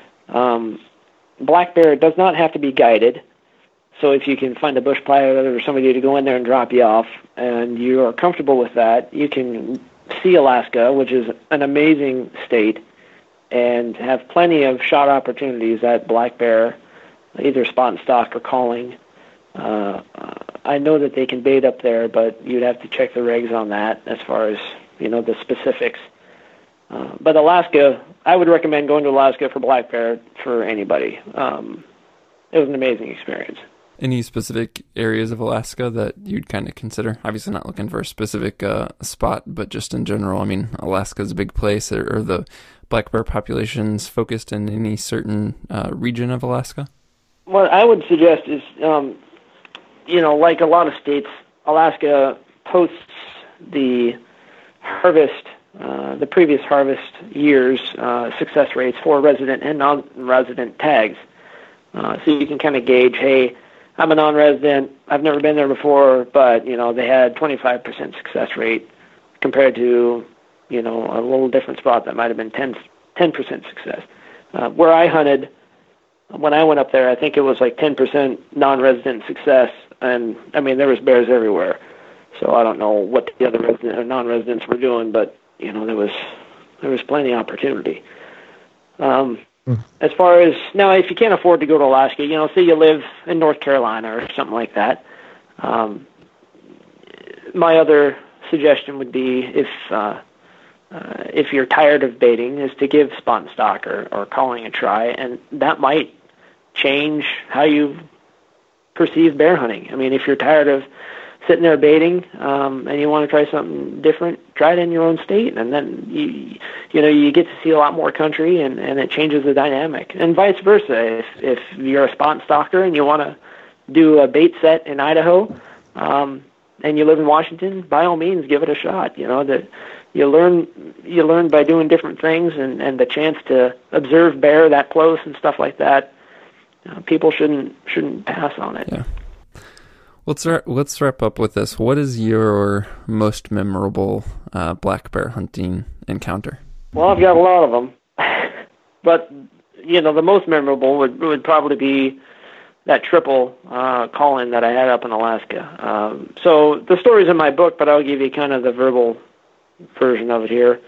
S2: Um, black bear does not have to be guided. So if you can find a bush pilot or somebody to go in there and drop you off and you are comfortable with that, you can see Alaska, which is an amazing state, and have plenty of shot opportunities at black bear, either spot and stock or calling. Uh, I know that they can bait up there, but you'd have to check the regs on that as far as, you know, the specifics. Uh, but Alaska, I would recommend going to Alaska for black bear for anybody. Um, it was an amazing experience.
S1: Any specific areas of Alaska that you'd kind of consider? Obviously not looking for a specific uh, spot, but just in general. I mean, Alaska's a big place. Are, are the black bear populations focused in any certain uh, region of Alaska?
S2: What I would suggest is, um, you know, like a lot of states, Alaska posts the harvest, uh, the previous harvest year's uh, success rates for resident and non-resident tags. Uh, so you can kind of gauge, hey, I'm a non-resident, I've never been there before, but, you know, they had twenty-five percent success rate compared to, you know, a little different spot that might have been ten, ten percent success. Uh, where I hunted, when I went up there, I think it was like ten percent non-resident success, and, I mean, there was bears everywhere. So I don't know what the other resident or non-residents were doing, but, you know, there was there was plenty of opportunity. Um, mm. As far as, now, if you can't afford to go to Alaska, you know, say you live in North Carolina or something like that, um, my other suggestion would be if uh, uh, if you're tired of baiting is to give spot and stock or, or calling a try, and that might change how you perceive bear hunting. I mean, if you're tired of sitting there baiting um, and you want to try something different, try it in your own state, and then you you know you get to see a lot more country, and, and it changes the dynamic, and vice versa. If if you're a spot and stalker and you want to do a bait set in Idaho, um, and you live in Washington, by all means, give it a shot. You know that you learn you learn by doing different things, and, and the chance to observe bear that close and stuff like that. Uh, people shouldn't shouldn't pass on it.
S1: Yeah. Let's wrap, let's wrap up with this. What is your most memorable uh, black bear hunting encounter?
S2: Well, I've got a lot of them, but you know the most memorable would would probably be that triple uh, call-in that I had up in Alaska. Um, so the story's in my book, but I'll give you kind of the verbal version of it here.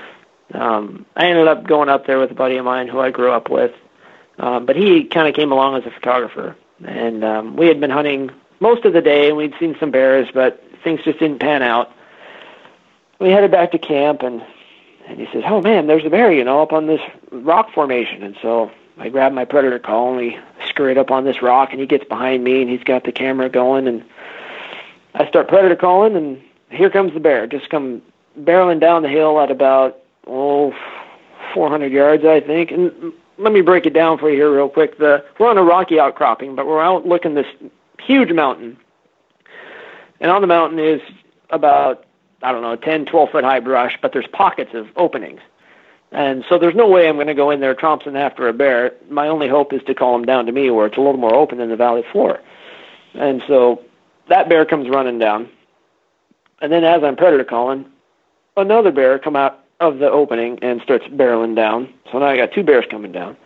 S2: Um, I ended up going up there with a buddy of mine who I grew up with, um, but he kind of came along as a photographer, and um, we had been hunting most of the day, and we'd seen some bears, but things just didn't pan out. We headed back to camp, and, and he says, oh, man, there's a bear, you know, up on this rock formation. And so I grabbed my predator call, and we scurried up on this rock, and he gets behind me, and he's got the camera going, and I start predator calling, and here comes the bear, just come barreling down the hill at about, oh, four hundred yards, I think. And let me break it down for you here real quick. The, we're on a rocky outcropping, but we're out looking this huge mountain, and on the mountain is about, I don't know, ten, twelve foot high brush, but there's pockets of openings, and so there's no way I'm going to go in there tromping after a bear. My only hope is to call him down to me where it's a little more open than the valley floor. And so that bear comes running down, and then as I'm predator calling, another bear come out of the opening and starts barreling down. So now I got two bears coming down.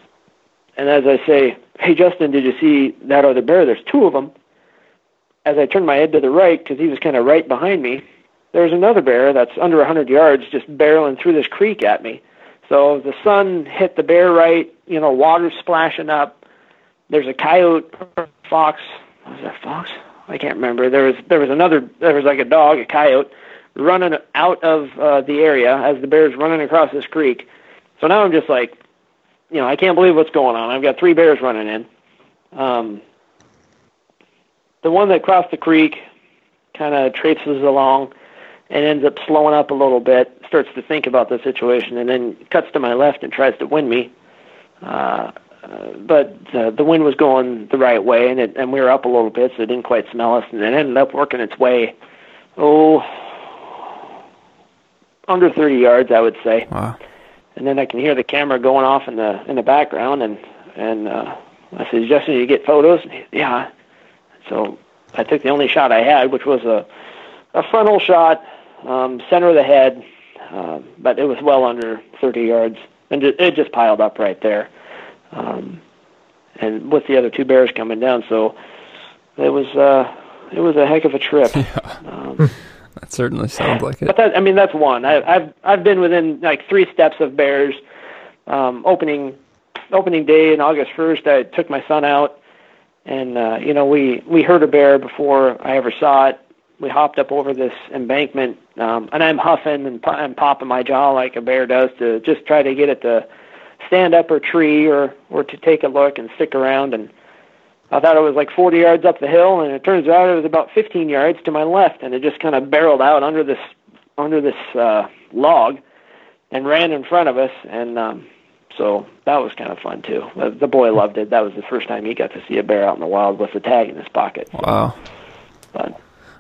S2: And as I say, hey, Justin, did you see that other bear? There's two of them. As I turn my head to the right, because he was kind of right behind me, there's another bear that's under one hundred yards just barreling through this creek at me. So the sun hit the bear right, you know, water splashing up. There's a coyote, fox. Was that fox? I can't remember. There was there was another, there was like a dog, a coyote, running out of uh, the area as the bear's running across this creek. So now I'm just like, you know, I can't believe what's going on. I've got three bears running in. Um, the one that crossed the creek kind of traipses along and ends up slowing up a little bit, starts to think about the situation, and then cuts to my left and tries to wind me. Uh, uh, but uh, the wind was going the right way, and, it, and we were up a little bit, so it didn't quite smell us, and it ended up working its way, oh, under thirty yards, I would say.
S1: Wow.
S2: And then I can hear the camera going off in the in the background, and and uh, I said, Justin, did you get photos? And he, yeah. So I took the only shot I had, which was a a frontal shot, um, center of the head, uh, but it was well under thirty yards, and it, it just piled up right there, um, and with the other two bears coming down. So it was uh, it was a heck of a trip.
S1: Yeah.
S2: Um,
S1: That certainly sounds like it.
S2: But that, I mean, that's one. I, I've I've been within like three steps of bears. Um, opening opening day on August first, I took my son out, and uh, you know we we heard a bear before I ever saw it. We hopped up over this embankment, um, and I'm huffing and, and popping my jaw like a bear does to just try to get it to stand up or tree or or to take a look and stick around. And I thought it was like forty yards up the hill, and it turns out it was about fifteen yards to my left, and it just kind of barreled out under this under this uh, log and ran in front of us, and um, so that was kind of fun too. The, the boy loved it. That was the first time he got to see a bear out in the wild with a tag in his pocket. So,
S1: wow.
S2: but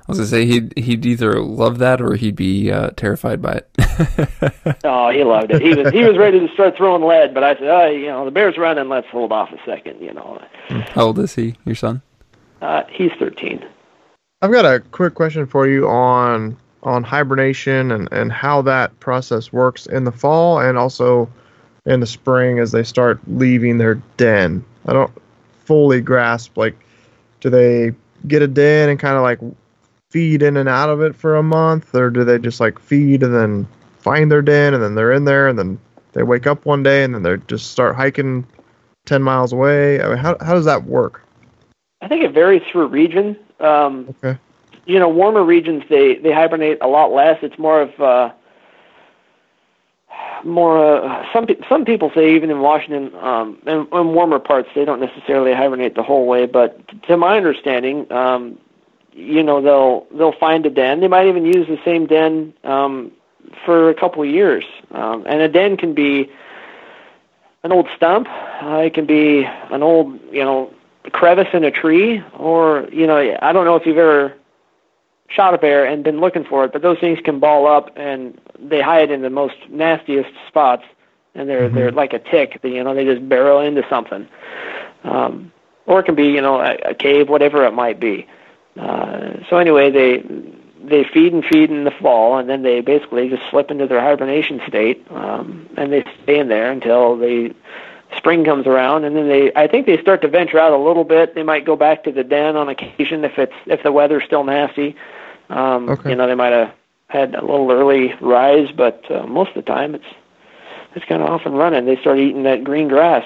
S1: was gonna say he'd he'd either love that or he'd be uh, terrified by it.
S2: Oh, he loved it. He was he was ready to start throwing lead, but I said, oh, you know, the bear's running. Let's hold off a second. You know.
S1: How old is he? Your son?
S2: Uh, he's thirteen.
S3: I've got a quick question for you on on hibernation and, and how that process works in the fall and also in the spring as they start leaving their den. I don't fully grasp, like, do they get a den and kind of like feed in and out of it for a month, or do they just like feed and then find their den and then they're in there and then they wake up one day and then they just start hiking ten miles away? I mean, how how does that work?
S2: I think it varies through region. Um,
S3: Okay.
S2: You know, warmer regions, they, they hibernate a lot less. It's more of uh, more. Uh, some pe- some people say even in Washington, um, in, in warmer parts, they don't necessarily hibernate the whole way. But to my understanding, um, you know, they'll they'll find a den. They might even use the same den um, for a couple of years. Um, and a den can be an old stump. Uh, it can be an old, you know, crevice in a tree, or, you know, I don't know if you've ever shot a bear and been looking for it, but those things can ball up and they hide in the most nastiest spots, and they're mm-hmm. they're like a tick. You know, they just barrel into something, um, or it can be, you know, a, a cave, whatever it might be. Uh, so anyway, they they feed and feed in the fall, and then they basically just slip into their hibernation state, um, and they stay in there until the spring comes around, and then they I think they start to venture out a little bit. They might go back to the den on occasion if it's if the weather's still nasty. Um, okay. You know, they might have had a little early rise, but uh, most of the time it's it's kind of off and running. They start eating that green grass.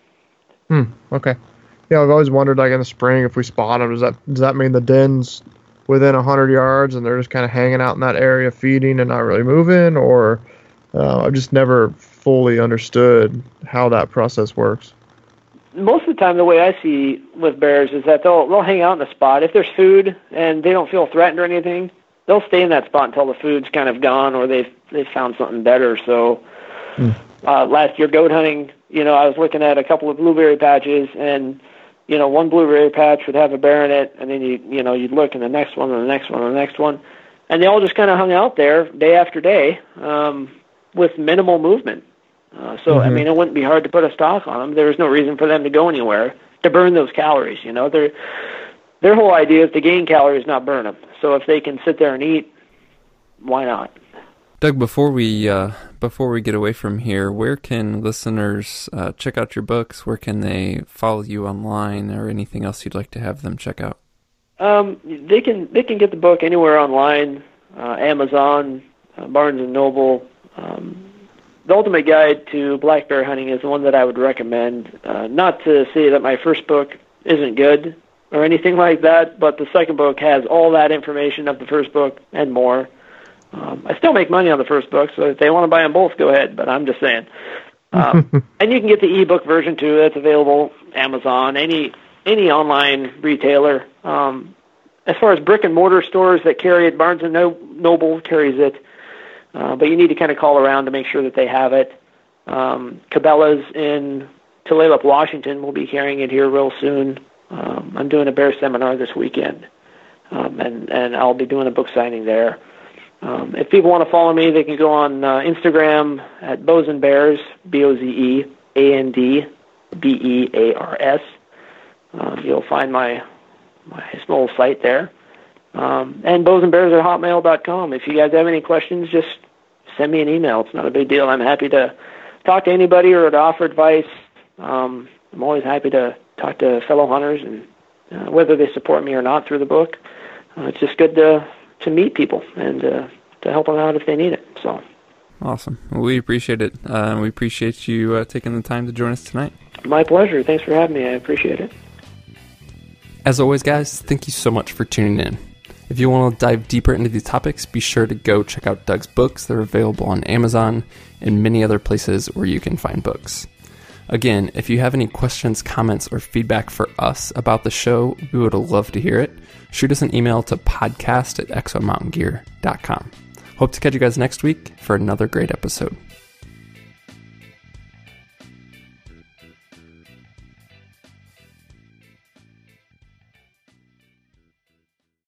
S3: Hmm. Okay. Yeah, I've always wondered, like in the spring, if we spot them, does that does that mean the den's within a hundred yards and they're just kind of hanging out in that area, feeding and not really moving, or uh, I've just never fully understood how that process works.
S2: Most of the time, the way I see with bears is that they'll they'll hang out in a spot. If there's food and they don't feel threatened or anything, they'll stay in that spot until the food's kind of gone or they've they've found something better. So mm. uh, last year goat hunting, you know, I was looking at a couple of blueberry patches, and you know, one blueberry patch would have a bear in it, and then you you know you'd look in the next one and the next one and the next one, and they all just kind of hung out there day after day um, with minimal movement. Uh, so, mm-hmm. I mean, it wouldn't be hard to put a stock on them. There's no reason for them to go anywhere to burn those calories, you know. Their their whole idea is to gain calories, not burn them. So if they can sit there and eat, why not?
S1: Doug, before we uh, before we get away from here, where can listeners uh, check out your books? Where can they follow you online, or anything else you'd like to have them check out?
S2: Um, they can they can get the book anywhere online, uh, Amazon, uh, Barnes and Noble. Um, The Ultimate Guide to Black Bear Hunting is the one that I would recommend. Uh, not to say that my first book isn't good or anything like that, but the second book has all that information of the first book and more. Um, I still make money on the first book, so if they want to buy them both, go ahead, but I'm just saying. Um, and you can get the ebook version, too. That's available Amazon, any any online retailer. Um, as far as brick-and-mortar stores that carry it, Barnes and Noble carries it. Uh, but you need to kind of call around to make sure that they have it. Um, Cabela's in Tulalip, Washington will be carrying it here real soon. Um, I'm doing a bear seminar this weekend, um, and, and I'll be doing a book signing there. Um, if people want to follow me, they can go on uh, Instagram at Bows and Bears, B O Z E A N D B E A R S. Um, you'll find my, my small site there. Um, and bows and bears at hotmail dot com. If you guys have any questions, just send me an email. It's not a big deal. I'm happy to talk to anybody or to offer advice. Um, I'm always happy to talk to fellow hunters, and uh, whether they support me or not through the book. Uh, it's just good to to meet people and uh, to help them out if they need it. So,
S1: awesome. Well, we appreciate it. Uh, we appreciate you uh, taking the time to join us tonight.
S2: My pleasure. Thanks for having me. I appreciate it.
S1: As always, guys, thank you so much for tuning in. If you want to dive deeper into these topics, be sure to go check out Doug's books. They're available on Amazon and many other places where you can find books. Again, if you have any questions, comments, or feedback for us about the show, we would love to hear it. Shoot us an email to podcast at exo mountain gear dot com. Hope to catch you guys next week for another great episode.